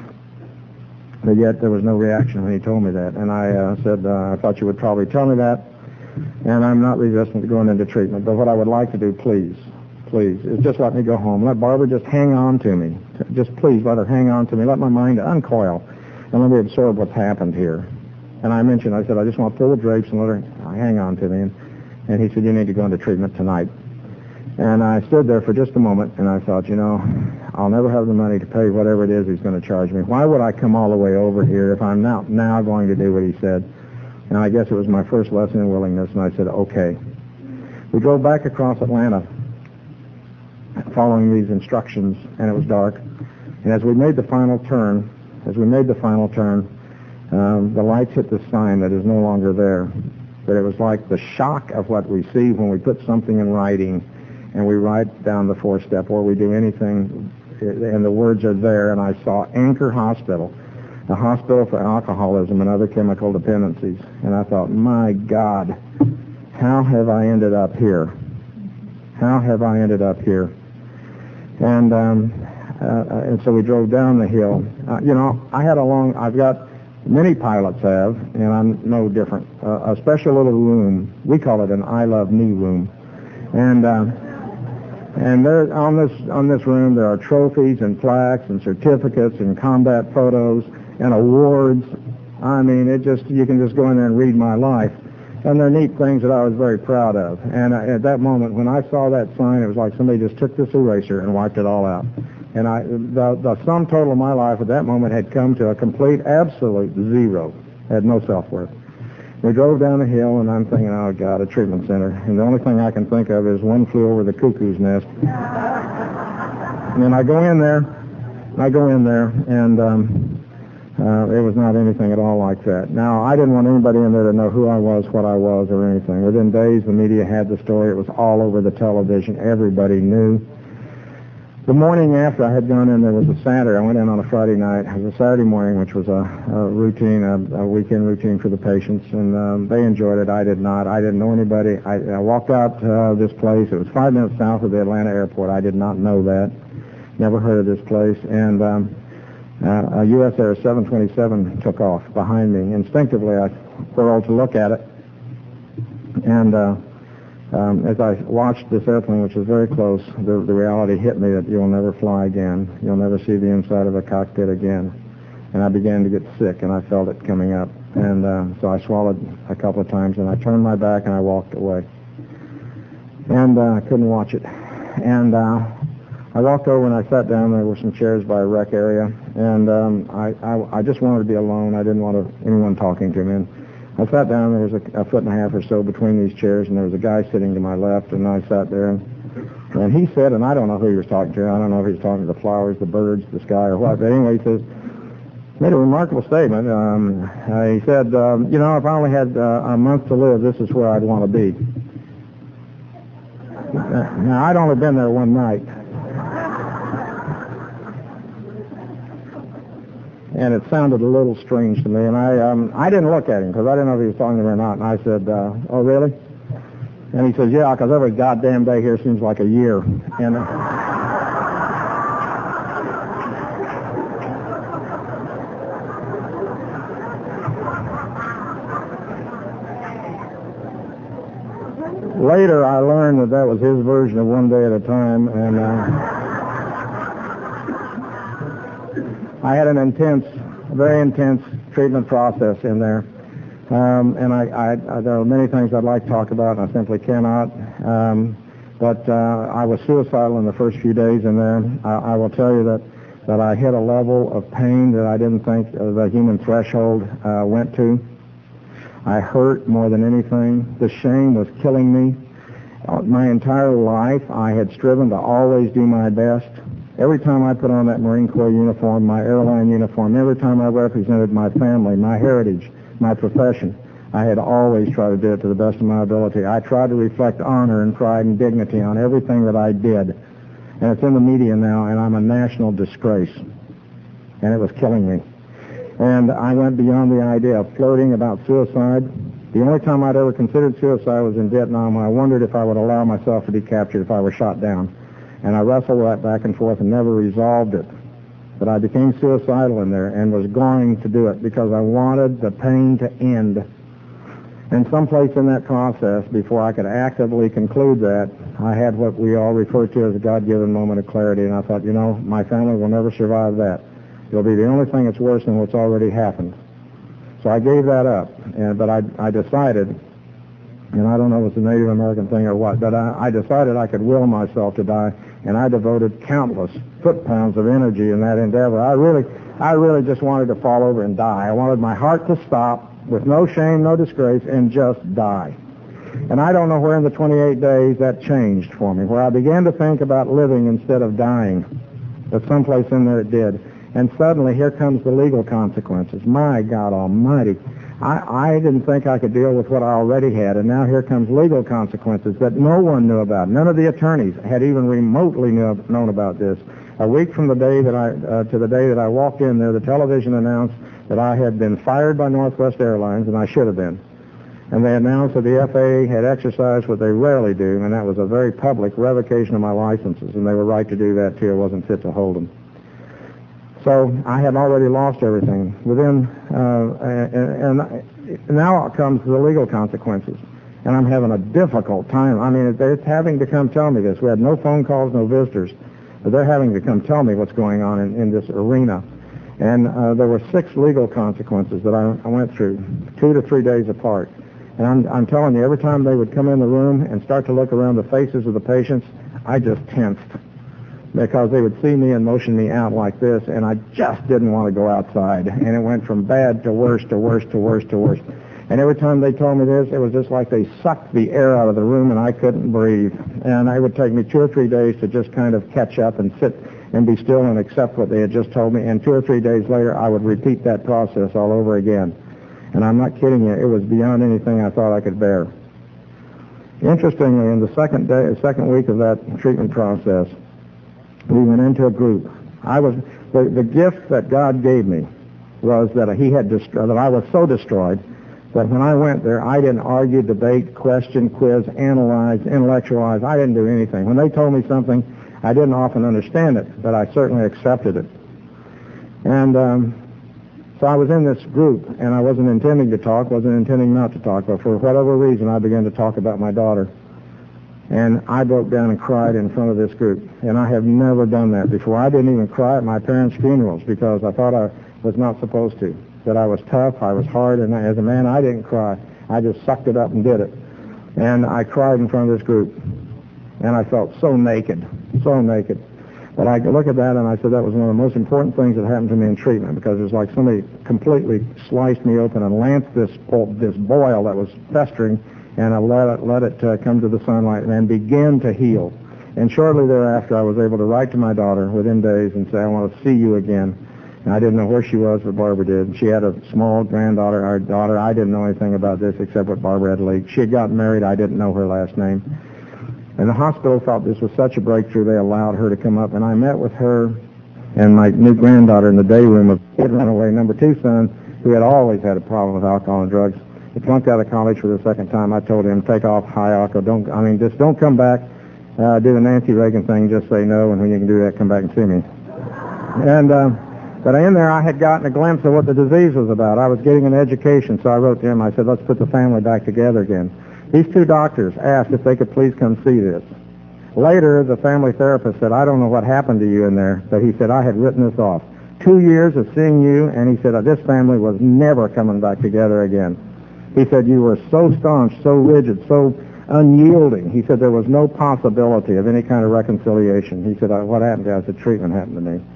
But yet there was no reaction when he told me that. And I uh, said, uh, I thought you would probably tell me that. And I'm not resistant to going into treatment. But what I would like to do, please, please, is just let me go home. Let Barbara just hang on to me. Just please let her hang on to me. Let my mind uncoil. And let me absorb what's happened here. And I mentioned, I said, I just want to pull the drapes and let her hang on to me. And, and he said, you need to go into treatment tonight. And I stood there for just a moment, and I thought, you know, I'll never have the money to pay whatever it is he's going to charge me. Why would I come all the way over here if I'm now, now going to do what he said? And I guess it was my first lesson in willingness, and I said, okay. We drove back across Atlanta following these instructions, and it was dark. And as we made the final turn, as we made the final turn, um, the lights hit the sign that is no longer there. But it was like the shock of what we see when we put something in writing and we write down the four-step or we do anything and the words are there. And I saw Anchor Hospital, a hospital for alcoholism and other chemical dependencies. And I thought, my God, how have I ended up here? How have I ended up here? And um, uh, and so we drove down the hill. Uh, you know, I had a long, I've got, many pilots have, and I'm no different, uh, a special little room. We call it an I Love Me room. And uh, and there on this on this room there are trophies and plaques and certificates and combat photos and awards. I mean, it just, you can just go in there and read my life. And they're neat things that I was very proud of. And uh, at that moment, when I saw that sign, it was like somebody just took this eraser and wiped it all out. And I, the, the sum total of my life at that moment had come to a complete, absolute zero. I had no self-worth. We drove down the hill, and I'm thinking, oh, God, a treatment center. And the only thing I can think of is One Flew Over the Cuckoo's Nest. And I go in there, I go in there, and um, uh, it was not anything at all like that. Now, I didn't want anybody in there to know who I was, what I was, or anything. Within days, the media had the story. It was all over the television. Everybody knew. The morning after I had gone in, there was a Saturday. I went in on a Friday night. It was a Saturday morning, which was a, a routine, a, a weekend routine for the patients, and um, they enjoyed it. I did not. I didn't know anybody. I, I walked out to uh, this place. It was five minutes south of the Atlanta airport. I did not know that. Never heard of this place. And um, uh, a U S Air seven twenty-seven took off behind me. Instinctively, I whirled to look at it, and uh, Um, as I watched this airplane, which was very close, the, the reality hit me that you'll never fly again. You'll never see the inside of a cockpit again. And I began to get sick, and I felt it coming up. And uh, so I swallowed a couple of times, and I turned my back, and I walked away. And uh, I couldn't watch it. And uh, I walked over, and I sat down. There were some chairs by a rec area, and um, I, I, I just wanted to be alone. I didn't want to, anyone talking to me. And I sat down. There was a, a foot and a half or so between these chairs, and there was a guy sitting to my left, and I sat there, and, and he said, and I don't know who he was talking to. I don't know if he was talking to the flowers, the birds, the sky, or what. But anyway, he says, made a remarkable statement. Um, uh, he said, um, you know, if I only had uh, a month to live, this is where I'd want to be. Now, I'd only been there one night. And it sounded a little strange to me, and I um, I didn't look at him because I didn't know if he was talking to me or not. And I said, uh, "Oh, really?" And he says, "Yeah, because every goddamn day here seems like a year." And uh, later, I learned that that was his version of one day at a time, and. Uh, I had an intense, very intense treatment process in there, um, and I, I, I, there are many things I'd like to talk about, and I simply cannot. Um, but uh, I was suicidal in the first few days in there. I, I will tell you that, that I hit a level of pain that I didn't think uh, the human threshold uh, went to. I hurt more than anything. The shame was killing me. Uh, my entire life, I had striven to always do my best. Every time I put on that Marine Corps uniform, my airline uniform, every time I represented my family, my heritage, my profession, I had always tried to do it to the best of my ability. I tried to reflect honor and pride and dignity on everything that I did. And it's in the media now, and I'm a national disgrace. And it was killing me. And I went beyond the idea of flirting about suicide. The only time I'd ever considered suicide was in Vietnam, when I wondered if I would allow myself to be captured if I were shot down. And I wrestled that back and forth and never resolved it. But I became suicidal in there and was going to do it because I wanted the pain to end. And someplace in that process, before I could actively conclude that, I had what we all refer to as a God-given moment of clarity. And I thought, you know, my family will never survive that. It'll be the only thing that's worse than what's already happened. So I gave that up. And, but I, I decided, and I don't know if it's a Native American thing or what, but I, I decided I could will myself to die. And I devoted countless foot-pounds of energy in that endeavor. I really, I really just wanted to fall over and die. I wanted my heart to stop with no shame, no disgrace, and just die. And I don't know where in the twenty-eight days that changed for me, where I began to think about living instead of dying. but someplace in there it did. And suddenly, here comes the legal consequences. My God Almighty. I, I didn't think I could deal with what I already had, and now here comes legal consequences that no one knew about. None of the attorneys had even remotely knew, known about this. A week from the day that I, uh, to the day that I walked in there, the television announced that I had been fired by Northwest Airlines, and I should have been. And they announced that the F A A had exercised what they rarely do, and that was a very public revocation of my licenses, and they were right to do that, too. I wasn't fit to hold them. So I had already lost everything. Within, uh, and, and now comes the legal consequences. And I'm having a difficult time. I mean, they're having to come tell me this. We had no phone calls, no visitors. But they're having to come tell me what's going on in, in this arena. And uh, there were six legal consequences that I, I went through, two to three days apart. And I'm, I'm telling you, every time they would come in the room and start to look around the faces of the patients, I just tensed, because they would see me and motion me out like this, and I just didn't want to go outside. And it went from bad to worse to worse to worse to worse. And every time they told me this, it was just like they sucked the air out of the room and I couldn't breathe. And it would take me two or three days to just kind of catch up and sit and be still and accept what they had just told me. And two or three days later, I would repeat that process all over again. And I'm not kidding you, it was beyond anything I thought I could bear. Interestingly, in the second day, second week of that treatment process, we went into a group. I was the, the gift that God gave me was that he had destroyed, that I was so destroyed that when I went there, I didn't argue, debate, question, quiz, analyze, intellectualize. I didn't do anything. When they told me something, I didn't often understand it, but I certainly accepted it. And um, so I was in this group, and I wasn't intending to talk, wasn't intending not to talk, but for whatever reason, I began to talk about my daughter. And I broke down and cried in front of this group. And I have never done that before. I didn't even cry at my parents' funerals because I thought I was not supposed to, that I was tough, I was hard, and as a man, I didn't cry. I just sucked it up and did it. And I cried in front of this group. And I felt so naked, so naked. But I look at that and I said that was one of the most important things that happened to me in treatment, because it was like somebody completely sliced me open and lanced this, this boil that was festering, and I let it, let it uh, come to the sunlight and begin to heal. And shortly thereafter, I was able to write to my daughter within days and say, I want to see you again. And I didn't know where she was, but Barbara did. She had a small granddaughter, our daughter. I didn't know anything about this except what Barbara had leaked. She had gotten married. I didn't know her last name. And the hospital thought this was such a breakthrough, they allowed her to come up. And I met with her and my new granddaughter in the day room of kid runaway number two son, who had always had a problem with alcohol and drugs. He flunked out of college for the second time. I told him, take off high alcohol. Don't, I mean, just don't come back. Uh, do the Nancy Reagan thing. Just say no, and when you can do that, come back and see me. And uh, but in there, I had gotten a glimpse of what the disease was about. I was getting an education, so I wrote to him. I said, let's put the family back together again. These two doctors asked if they could please come see this. Later, the family therapist said, I don't know what happened to you in there, but he said, I had written this off. Two years of seeing you, and he said, this family was never coming back together again. He said, you were so staunch, so rigid, so unyielding. He said, there was no possibility of any kind of reconciliation. He said, what happened to you? I said, treatment happened to me.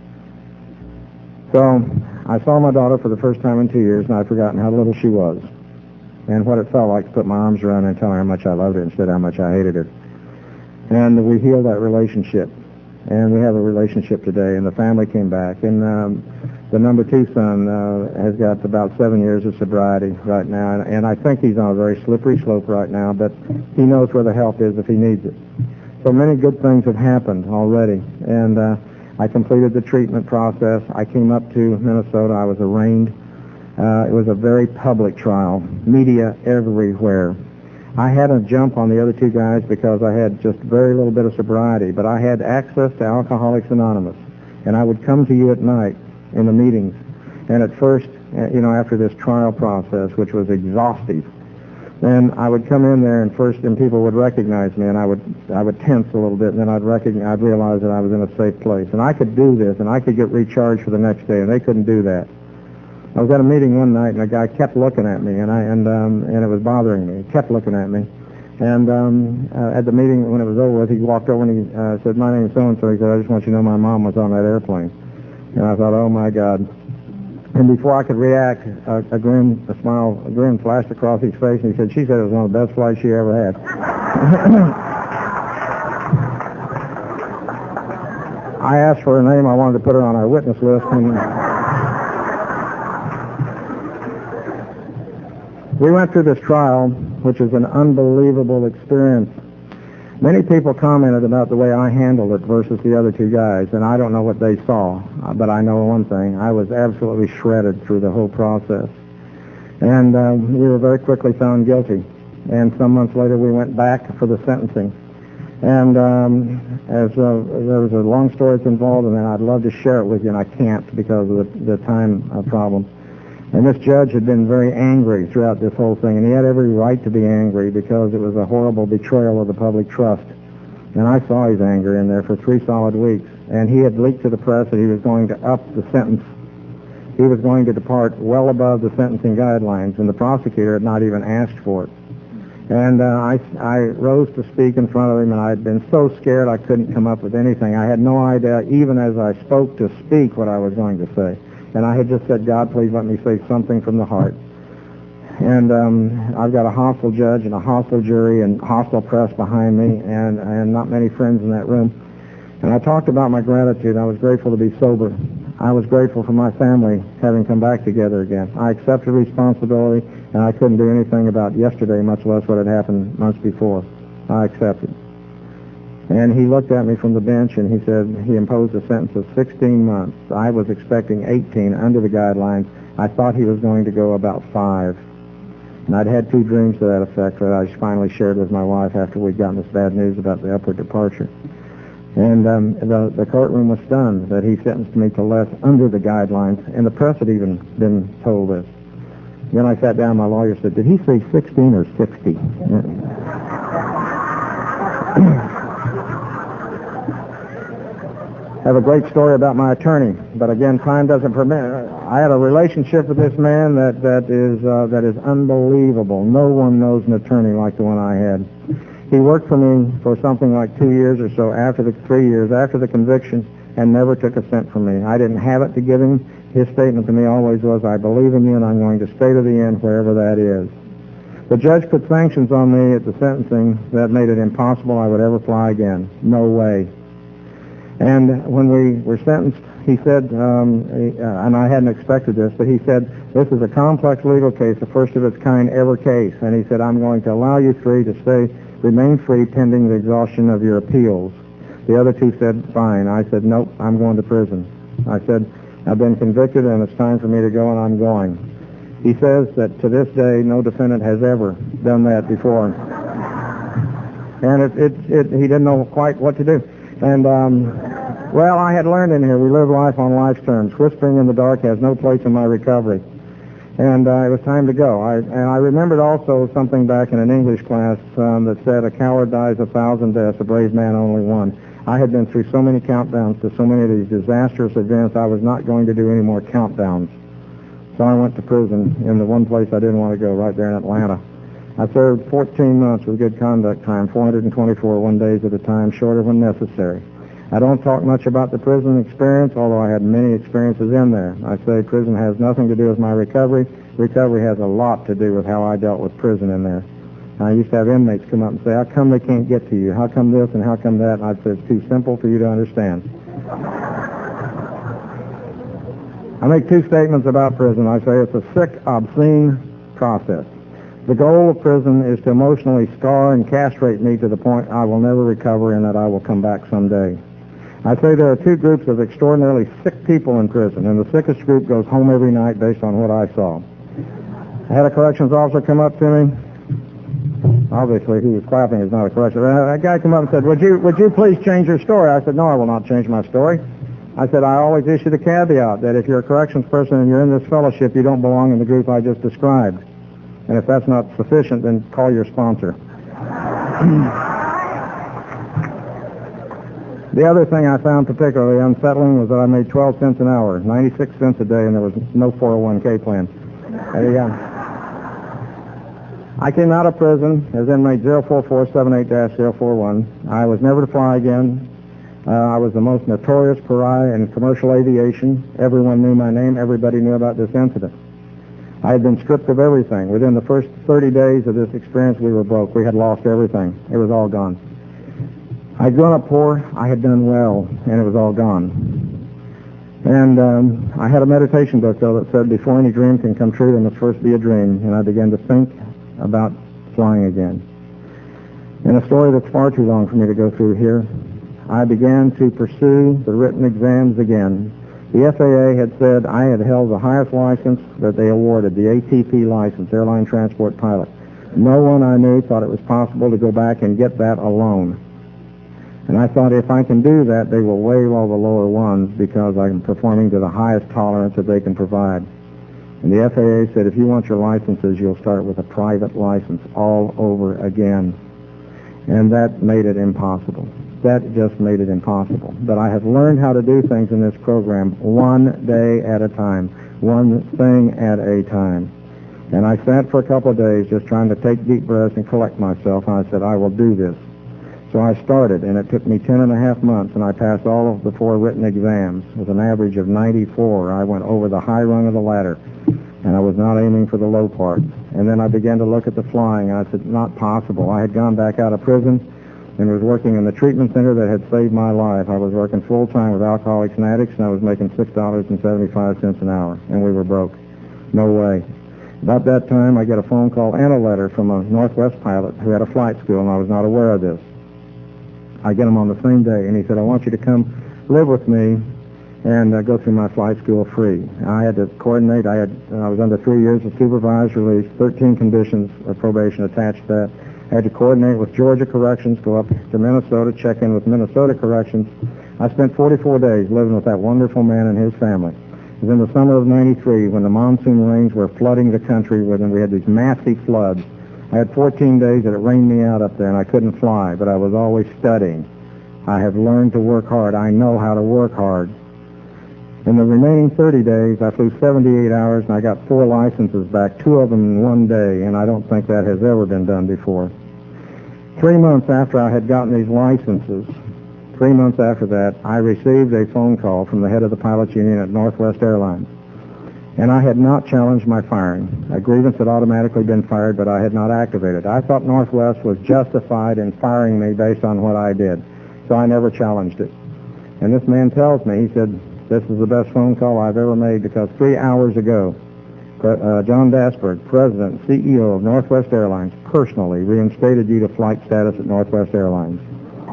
So I saw my daughter for the first time in two years, and I'd forgotten how little she was and what it felt like to put my arms around her and tell her how much I loved her instead of how much I hated her. And we healed that relationship, and we have a relationship today, and the family came back. And um, the number two son uh, has got about seven years of sobriety right now, and, and I think he's on a very slippery slope right now, but he knows where the help is if he needs it. So many good things have happened already, and uh, I completed the treatment process. I came up to Minnesota. I was arraigned. Uh, it was a very public trial, media everywhere. I had a jump on the other two guys because I had just very little bit of sobriety, but I had access to Alcoholics Anonymous, and I would come to you at night in the meetings. And at first, you know, after this trial process, which was exhaustive, then I would come in there and first, and people would recognize me, and I would I would tense a little bit, and then I'd recognize, I'd realize that I was in a safe place, and I could do this, and I could get recharged for the next day, and they couldn't do that. I was at a meeting one night, and a guy kept looking at me, and I and um, and it was bothering me. He kept looking at me, and um, uh, at the meeting when it was over with, he walked over and he uh, said, "My name is so and so." He said, "I just want you to know my mom was on that airplane." And I thought, "Oh my God!" And before I could react, a, a grin, a smile, a grin flashed across his face, and he said, "She said it was one of the best flights she ever had." I asked for her name. I wanted to put her on our witness list. And we went through this trial, which is an unbelievable experience. Many people commented about the way I handled it versus the other two guys, and I don't know what they saw, but I know one thing. I was absolutely shredded through the whole process. And uh, we were very quickly found guilty. And some months later, we went back for the sentencing. And um, as uh, there was a long story that's involved in that, I'd love to share it with you, and I can't because of the, the time uh, problem. And this judge had been very angry throughout this whole thing, and he had every right to be angry because it was a horrible betrayal of the public trust. And I saw his anger in there for three solid weeks. And he had leaked to the press that he was going to up the sentence. He was going to depart well above the sentencing guidelines, and the prosecutor had not even asked for it. And uh, I, I rose to speak in front of him, and I had been so scared I couldn't come up with anything. I had no idea, even as I spoke to speak, what I was going to say. And I had just said, God, please let me say something from the heart. And um, I've got a hostile judge and a hostile jury and hostile press behind me, and, and not many friends in that room. And I talked about my gratitude. I was grateful to be sober. I was grateful for my family having come back together again. I accepted responsibility, and I couldn't do anything about yesterday, much less what had happened months before. I accepted. And he looked at me from the bench, and he said he imposed a sentence of sixteen months. I was expecting eighteen under the guidelines. I thought he was going to go about five. And I'd had two dreams to that effect that I finally shared with my wife after we'd gotten this bad news about the upward departure. And um, the, the courtroom was stunned that he sentenced me to less under the guidelines, and the press had even been told this. Then I sat down, my lawyer said, did he say sixteen or sixty? I have a great story about my attorney, but again, time doesn't permit. I had a relationship with this man that, that is uh, that is unbelievable. No one knows an attorney like the one I had. He worked for me for something like two years or so after the three years after the conviction, and never took a cent from me. I didn't have it to give him. His statement to me always was, I believe in you, and I'm going to stay to the end, wherever that is. The judge put sanctions on me at the sentencing that made it impossible I would ever fly again. No way. And when we were sentenced, he said, um, he, uh, and I hadn't expected this, but he said, this is a complex legal case, the first of its kind ever case. And he said, I'm going to allow you three to stay, remain free pending the exhaustion of your appeals. The other two said, fine. I said, nope, I'm going to prison. I said, I've been convicted, and it's time for me to go, and I'm going. He says that to this day, no defendant has ever done that before. And it, it, it, he didn't know quite what to do. And, um, well, I had learned in here, we live life on life's terms. Whispering in the dark has no place in my recovery. And uh, it was time to go. I, and I remembered also something back in an English class um, that said, a coward dies a thousand deaths, a brave man only one. I had been through so many countdowns to so many of these disastrous events, I was not going to do any more countdowns. So I went to prison in the one place I didn't want to go, right there in Atlanta. I served fourteen months with good conduct time, four hundred twenty-four one days at a time, shorter when necessary. I don't talk much about the prison experience, although I had many experiences in there. I say prison has nothing to do with my recovery. Recovery has a lot to do with how I dealt with prison in there. I used to have inmates come up and say, how come they can't get to you? How come this and how come that? And I'd say, it's too simple for you to understand. I make two statements about prison. I say it's a sick, obscene process. The goal of prison is to emotionally scar and castrate me to the point I will never recover and that I will come back someday. I say there are two groups of extraordinarily sick people in prison, and the sickest group goes home every night based on what I saw. I had a corrections officer come up to me. Obviously, he was clapping is not a corrections. A guy came up and said, would you, would you please change your story? I said, no, I will not change my story. I said, I always issue the caveat that if you're a corrections person and you're in this fellowship, you don't belong in the group I just described. And if that's not sufficient, then call your sponsor. The other thing I found particularly unsettling was that I made twelve cents an hour, ninety-six cents a day, and there was no four oh one k plan. There you go. I came out of prison as inmate zero four four seven eight dash zero four one. I was never to fly again. Uh, I was the most notorious pariah in commercial aviation. Everyone knew my name. Everybody knew about this incident. I had been stripped of everything. Within the first thirty days of this experience, we were broke. We had lost everything. It was all gone. I'd grown up poor, I had done well, and it was all gone. And um, I had a meditation book, though, that said, before any dream can come true, there must first be a dream. And I began to think about flying again. In a story that's far too long for me to go through here, I began to pursue the written exams again. The F A A had said I had held the highest license that they awarded, the A T P license, Airline Transport Pilot. No one I knew thought it was possible to go back and get that alone. And I thought, if I can do that, they will waive all the lower ones because I'm performing to the highest tolerance that they can provide. And the F A A said, if you want your licenses, you'll start with a private license all over again. And that made it impossible. That just made it impossible. But I have learned how to do things in this program one day at a time, one thing at a time. And I sat for a couple of days just trying to take deep breaths and collect myself, and I said, I will do this. So I started, and it took me ten and a half months, and I passed all of the four written exams with an average of ninety-four. I went over the high rung of the ladder, and I was not aiming for the low part. And then I began to look at the flying, and I said, not possible. I had gone back out of prison and was working in the treatment center that had saved my life. I was working full-time with alcoholics and addicts, and I was making six dollars and seventy-five cents an hour, and we were broke. No way. About that time, I get a phone call and a letter from a Northwest pilot who had a flight school, and I was not aware of this. I get him on the same day, and he said, I want you to come live with me and uh, go through my flight school free. I had to coordinate. I had uh, I was under three years of supervised release, thirteen conditions of probation attached to that. I had to coordinate with Georgia Corrections, go up to Minnesota, check in with Minnesota Corrections. I spent forty-four days living with that wonderful man and his family. It was in the summer of ninety-three when the monsoon rains were flooding the country with, and we had these massive floods. I had fourteen days that it rained me out up there, and I couldn't fly, but I was always studying. I have learned to work hard. I know how to work hard. In the remaining thirty days, I flew seventy-eight hours, and I got four licenses back, two of them in one day, and I don't think that has ever been done before. Three months after I had gotten these licenses, three months after that, I received a phone call from the head of the pilots union at Northwest Airlines. And I had not challenged my firing. A grievance had automatically been fired, but I had not activated. I thought Northwest was justified in firing me based on what I did, so I never challenged it. And this man tells me, he said, this is the best phone call I've ever made because three hours ago, uh, John Dasberg, President, C E O of Northwest Airlines, personally reinstated you to flight status at Northwest Airlines.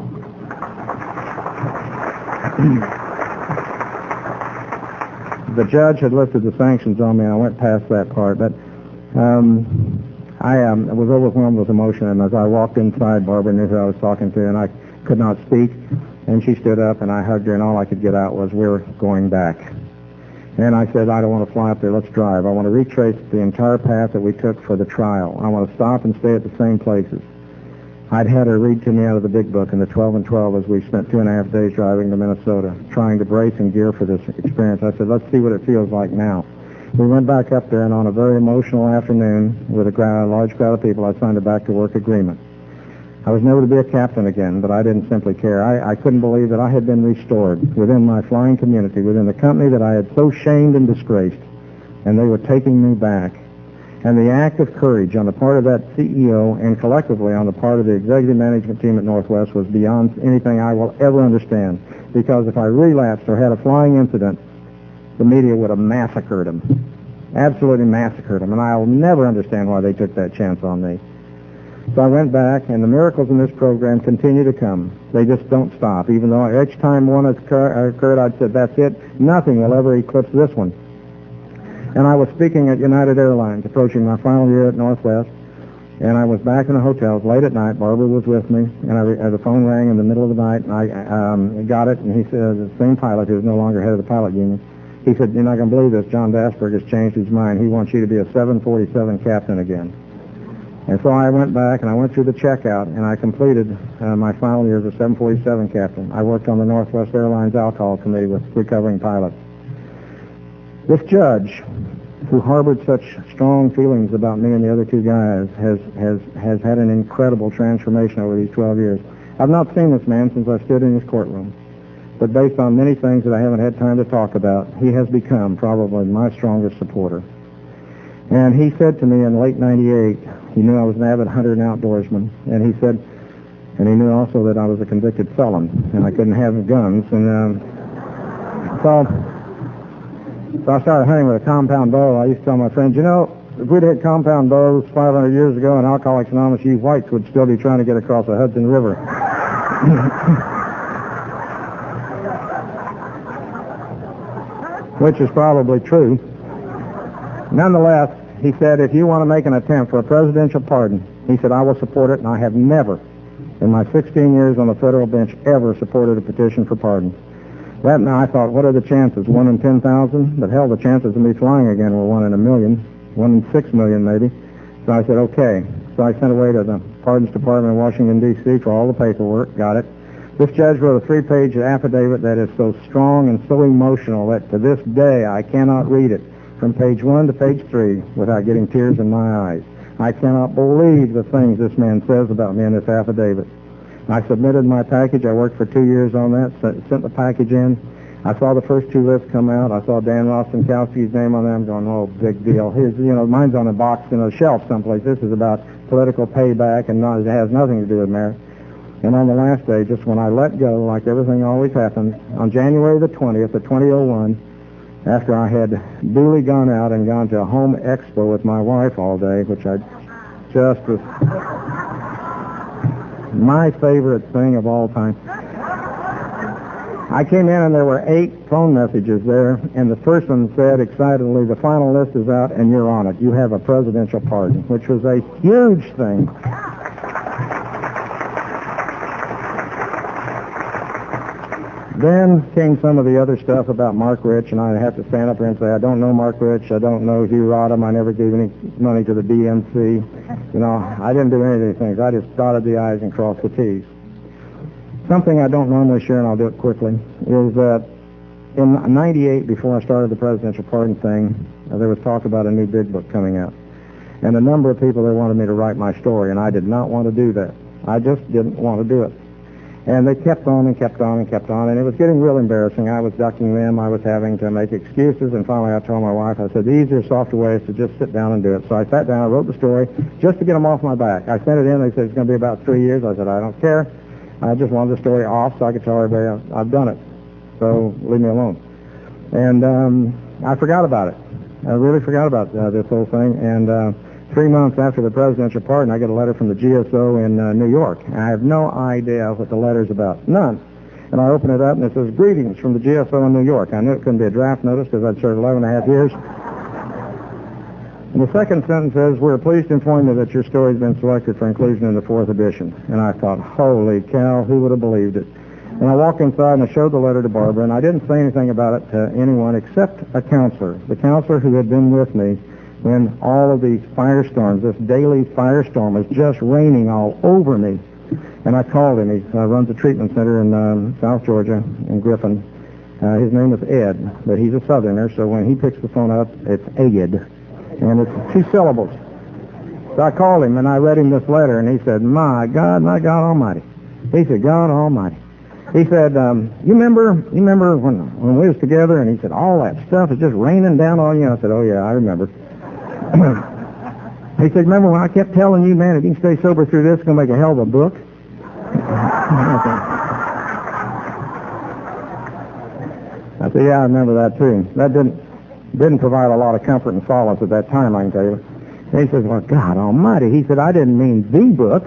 The judge had lifted the sanctions on me, and I went past that part, but um, I um, was overwhelmed with emotion, and as I walked inside, Barbara knew who I was talking to, and I could not speak, and she stood up, and I hugged her, and all I could get out was, we're going back. And I said, I don't want to fly up there, let's drive. I want to retrace the entire path that we took for the trial. I want to stop and stay at the same places. I'd had her read to me out of the big book in the twelve and twelve as we spent two and a half days driving to Minnesota, trying to brace and gear for this experience. I said, let's see what it feels like now. We went back up there, and on a very emotional afternoon with a crowd, a large crowd of people, I signed a back-to-work agreement. I was never to be a captain again, but I didn't simply care. I, I couldn't believe that I had been restored within my flying community, within the company that I had so shamed and disgraced, and they were taking me back. And the act of courage on the part of that C E O and collectively on the part of the executive management team at Northwest was beyond anything I will ever understand. Because if I relapsed or had a flying incident, the media would have massacred them. Absolutely massacred them. And I'll never understand why they took that chance on me. So I went back, and the miracles in this program continue to come. They just don't stop. Even though each time one has occurred, I'd said, that's it. Nothing will ever eclipse this one. And I was speaking at United Airlines, approaching my final year at Northwest, and I was back in the hotel late at night. Barbara was with me, and I, uh, the phone rang in the middle of the night, and I um, got it, and he said, the same pilot who was no longer head of the pilot union, he said, you're not going to believe this, John Dasberg has changed his mind. He wants you to be a seven forty-seven captain again. And so I went back, and I went through the checkout, and I completed uh, my final year as a seven forty-seven captain. I worked on the Northwest Airlines Alcohol Committee with recovering pilots. This judge, who harbored such strong feelings about me and the other two guys, has, has, has had an incredible transformation over these twelve years. I've not seen this man since I stood in his courtroom, but based on many things that I haven't had time to talk about, he has become probably my strongest supporter. And he said to me in late ninety-eight, he knew I was an avid hunter and outdoorsman, and he said, And he knew also that I was a convicted felon, and I couldn't have guns. And um, so, so I started hunting with a compound bow. I used to tell my friends, you know, if we'd had compound bows five hundred years ago, and Alcoholics Anonymous, you whites would still be trying to get across the Hudson River. Which is probably true. Nonetheless, he said, if you want to make an attempt for a presidential pardon, he said, I will support it, and I have never, in my sixteen years on the federal bench, ever supported a petition for pardon. That night I thought, what are the chances? One in ten thousand? But hell, the chances of me flying again were one in a million. One in six million, maybe. So I said, okay. So I sent away to the Pardons Department in Washington, D C for all the paperwork. Got it. This judge wrote a three-page affidavit that is so strong and so emotional that to this day I cannot read it from page one to page three without getting tears in my eyes. I cannot believe the things this man says about me in this affidavit. I submitted my package. I worked for two years on that, sent the package in. I saw the first two lists come out. I saw Dan Rostenkowski's name on there. I'm going, oh, big deal. His, you know, mine's on a box in a shelf someplace. This is about political payback, and not, it has nothing to do with merit. And on the last day, just when I let go, like everything always happens, on January the twentieth of twenty oh one, after I had duly gone out and gone to a home expo with my wife all day, which I just was my favorite thing of all time. I came in and there were eight phone messages there, and the first one said excitedly, the final list is out and you're on it. You have a presidential pardon, which was a huge thing. Then came some of the other stuff about Mark Rich, and I had to stand up here and say, I don't know Mark Rich, I don't know Hugh Rodham, I never gave any money to the D N C. You know, I didn't do any of these things. I just dotted the I's and crossed the T's. Something I don't normally share, and I'll do it quickly, is that in ninety-eight, before I started the presidential pardon thing, uh, there was talk about a new big book coming out. And a number of people, they wanted me to write my story, and I did not want to do that. I just didn't want to do it. And they kept on and kept on and kept on, and it was getting real embarrassing. I was ducking them. I was having to make excuses, and finally I told my wife, I said, the easier, softer way is to just sit down and do it. So I sat down, I wrote the story, just to get them off my back. I sent it in, they said it's going to be about three years. I said, I don't care. I just wanted the story off so I could tell everybody I've, I've done it. So leave me alone. And um, I forgot about it. I really forgot about uh, this whole thing, and uh, Three months after the presidential pardon, I get a letter from the G S O in uh, New York. I have no idea what the letter's about. None. And I open it up, and it says, greetings from the G S O in New York. I knew it couldn't be a draft notice because I'd served eleven and a half years. And the second sentence says, we're pleased to inform you that your story's been selected for inclusion in the fourth edition. And I thought, holy cow, who would have believed it? And I walked inside, and I showed the letter to Barbara, and I didn't say anything about it to anyone except a counselor, the counselor who had been with me when all of these firestorms, this daily firestorm was just raining all over me. And I called him. He uh, runs a treatment center in um, South Georgia, in Griffin. Uh, his name is Ed, but he's a Southerner, so when he picks the phone up, it's Ed. And it's two syllables. So I called him, and I read him this letter, and he said, my God, my God Almighty. He said, God Almighty. He said, um, you remember you remember when, when we was together? And he said, all that stuff is just raining down on you. I said, oh, yeah, I remember. He said, remember when I kept telling you, man, if you can stay sober through this, it's going to make a hell of a book? I said, yeah, I remember that too. That didn't didn't provide a lot of comfort and solace at that time, I can tell you. And he says, well, God Almighty. He said, I didn't mean the book.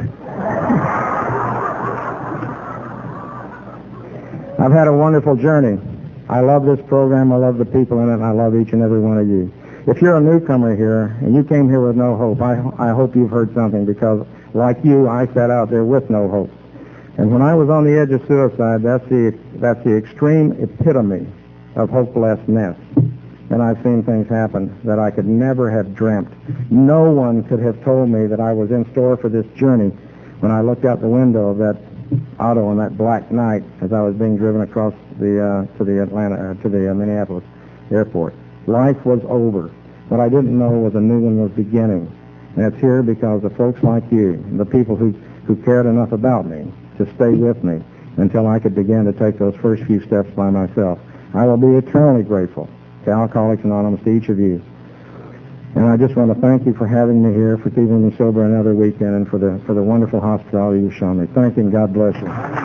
I've had a wonderful journey. I love this program. I love the people in it, and I love each and every one of you. If you're a newcomer here and you came here with no hope, I, I hope you've heard something, because like you, I sat out there with no hope. And when I was on the edge of suicide, that's the, that's the extreme epitome of hopelessness. And I've seen things happen that I could never have dreamt. No one could have told me that I was in store for this journey when I looked out the window of that auto on that black night as I was being driven across the uh, to the Atlanta uh, to the uh, Minneapolis airport. Life was over. What I didn't know was a new one was beginning. And it's here because of folks like you, the people who, who cared enough about me to stay with me until I could begin to take those first few steps by myself. I will be eternally grateful to Alcoholics Anonymous, to each of you. And I just want to thank you for having me here, for keeping me sober another weekend, and for the for the wonderful hospitality you've shown me. Thank you, and God bless you.